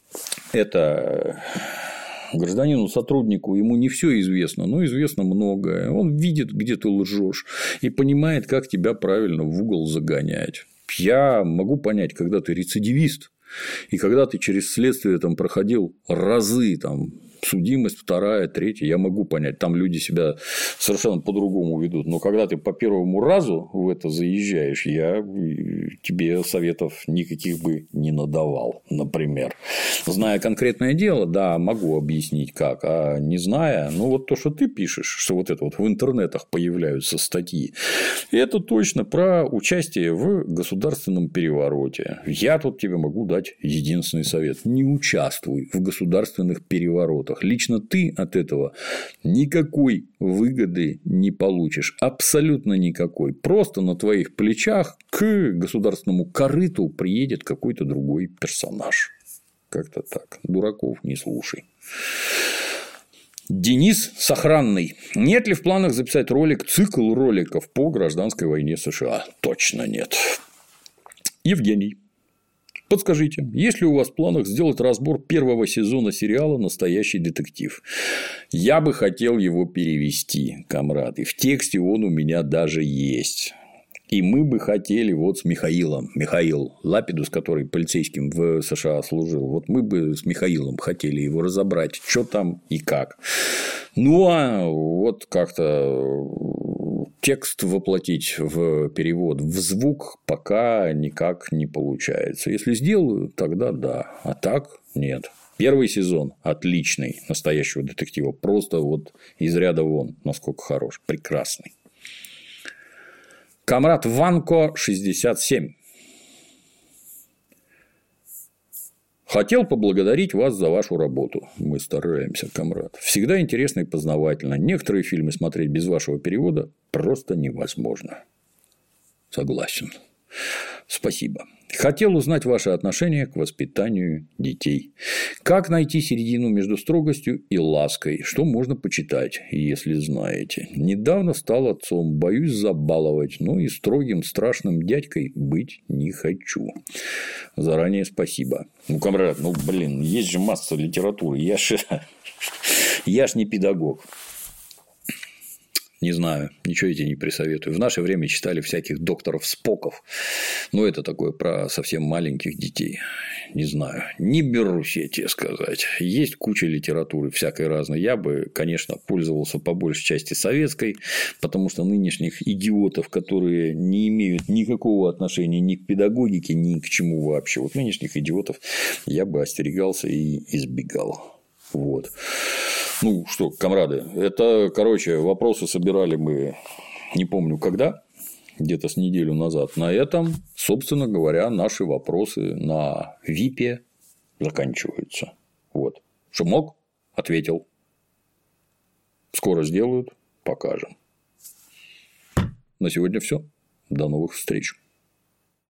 это... Гражданину, сотруднику, ему не все известно, но известно многое. Он видит, где ты лжешь, и понимает, как тебя правильно в угол загонять. Я могу понять, когда ты рецидивист, и когда ты через следствие там проходил разы, там, судимость вторая, третья, я могу понять, там люди себя совершенно по-другому ведут, но когда ты по первому разу в это заезжаешь, я тебе советов никаких бы не надавал, например. Зная конкретное дело, да, могу объяснить как, а не зная, ну вот то, что ты пишешь, что вот это вот в интернетах появляются статьи, это точно про участие в государственном перевороте. Я тут тебе могу дать единственный совет: не участвуй в государственных переворотах. Лично ты от этого никакой выгоды не получишь. Абсолютно никакой. Просто на твоих плечах к государственному корыту приедет какой-то другой персонаж. Как-то так. Дураков не слушай. Денис Сохранный. Нет ли в планах записать ролик, цикл роликов по гражданской войне США? Точно нет. Евгений. Подскажите, есть ли у вас в планах сделать разбор первого сезона сериала «Настоящий детектив»? Я бы хотел его перевести, комрад, и в тексте он у меня даже есть. И мы бы хотели вот с Михаилом, Михаил Лапидус, который полицейским в США служил, вот мы бы с Михаилом хотели его разобрать, что там и как. Ну, а вот как-то текст воплотить в перевод в звук пока никак не получается. Если сделаю, тогда да, а так нет. Первый сезон отличный, «Настоящего детектива», просто вот из ряда вон, насколько хорош, прекрасный. Камрад Ванко шестьдесят семь. Хотел поблагодарить вас за вашу работу. Мы стараемся, комрад. Всегда интересно и познавательно. Некоторые фильмы смотреть без вашего перевода просто невозможно. Согласен. Спасибо. Хотел узнать ваше отношение к воспитанию детей. Как найти середину между строгостью и лаской? Что можно почитать, если знаете? Недавно стал отцом, боюсь забаловать, но и строгим страшным дядькой быть не хочу. Заранее спасибо. Ну, комрад, ну, блин, есть же масса литературы. Я ж, я ж не педагог. Не знаю, ничего я тебе не присоветую. В наше время читали всяких докторов Споков. Но это такое про совсем маленьких детей. Не знаю. Не берусь я тебе сказать. Есть куча литературы всякой разной. Я бы, конечно, пользовался по большей части советской, потому что нынешних идиотов, которые не имеют никакого отношения ни к педагогике, ни к чему вообще. Вот нынешних идиотов я бы остерегался и избегал. Вот. Ну что, комрады, это, короче, вопросы собирали мы, не помню когда, где-то с неделю назад. На этом, собственно говоря, наши вопросы на ВИПе заканчиваются. Вот. Что мог? Ответил. Скоро сделают, покажем. На сегодня все. До новых встреч.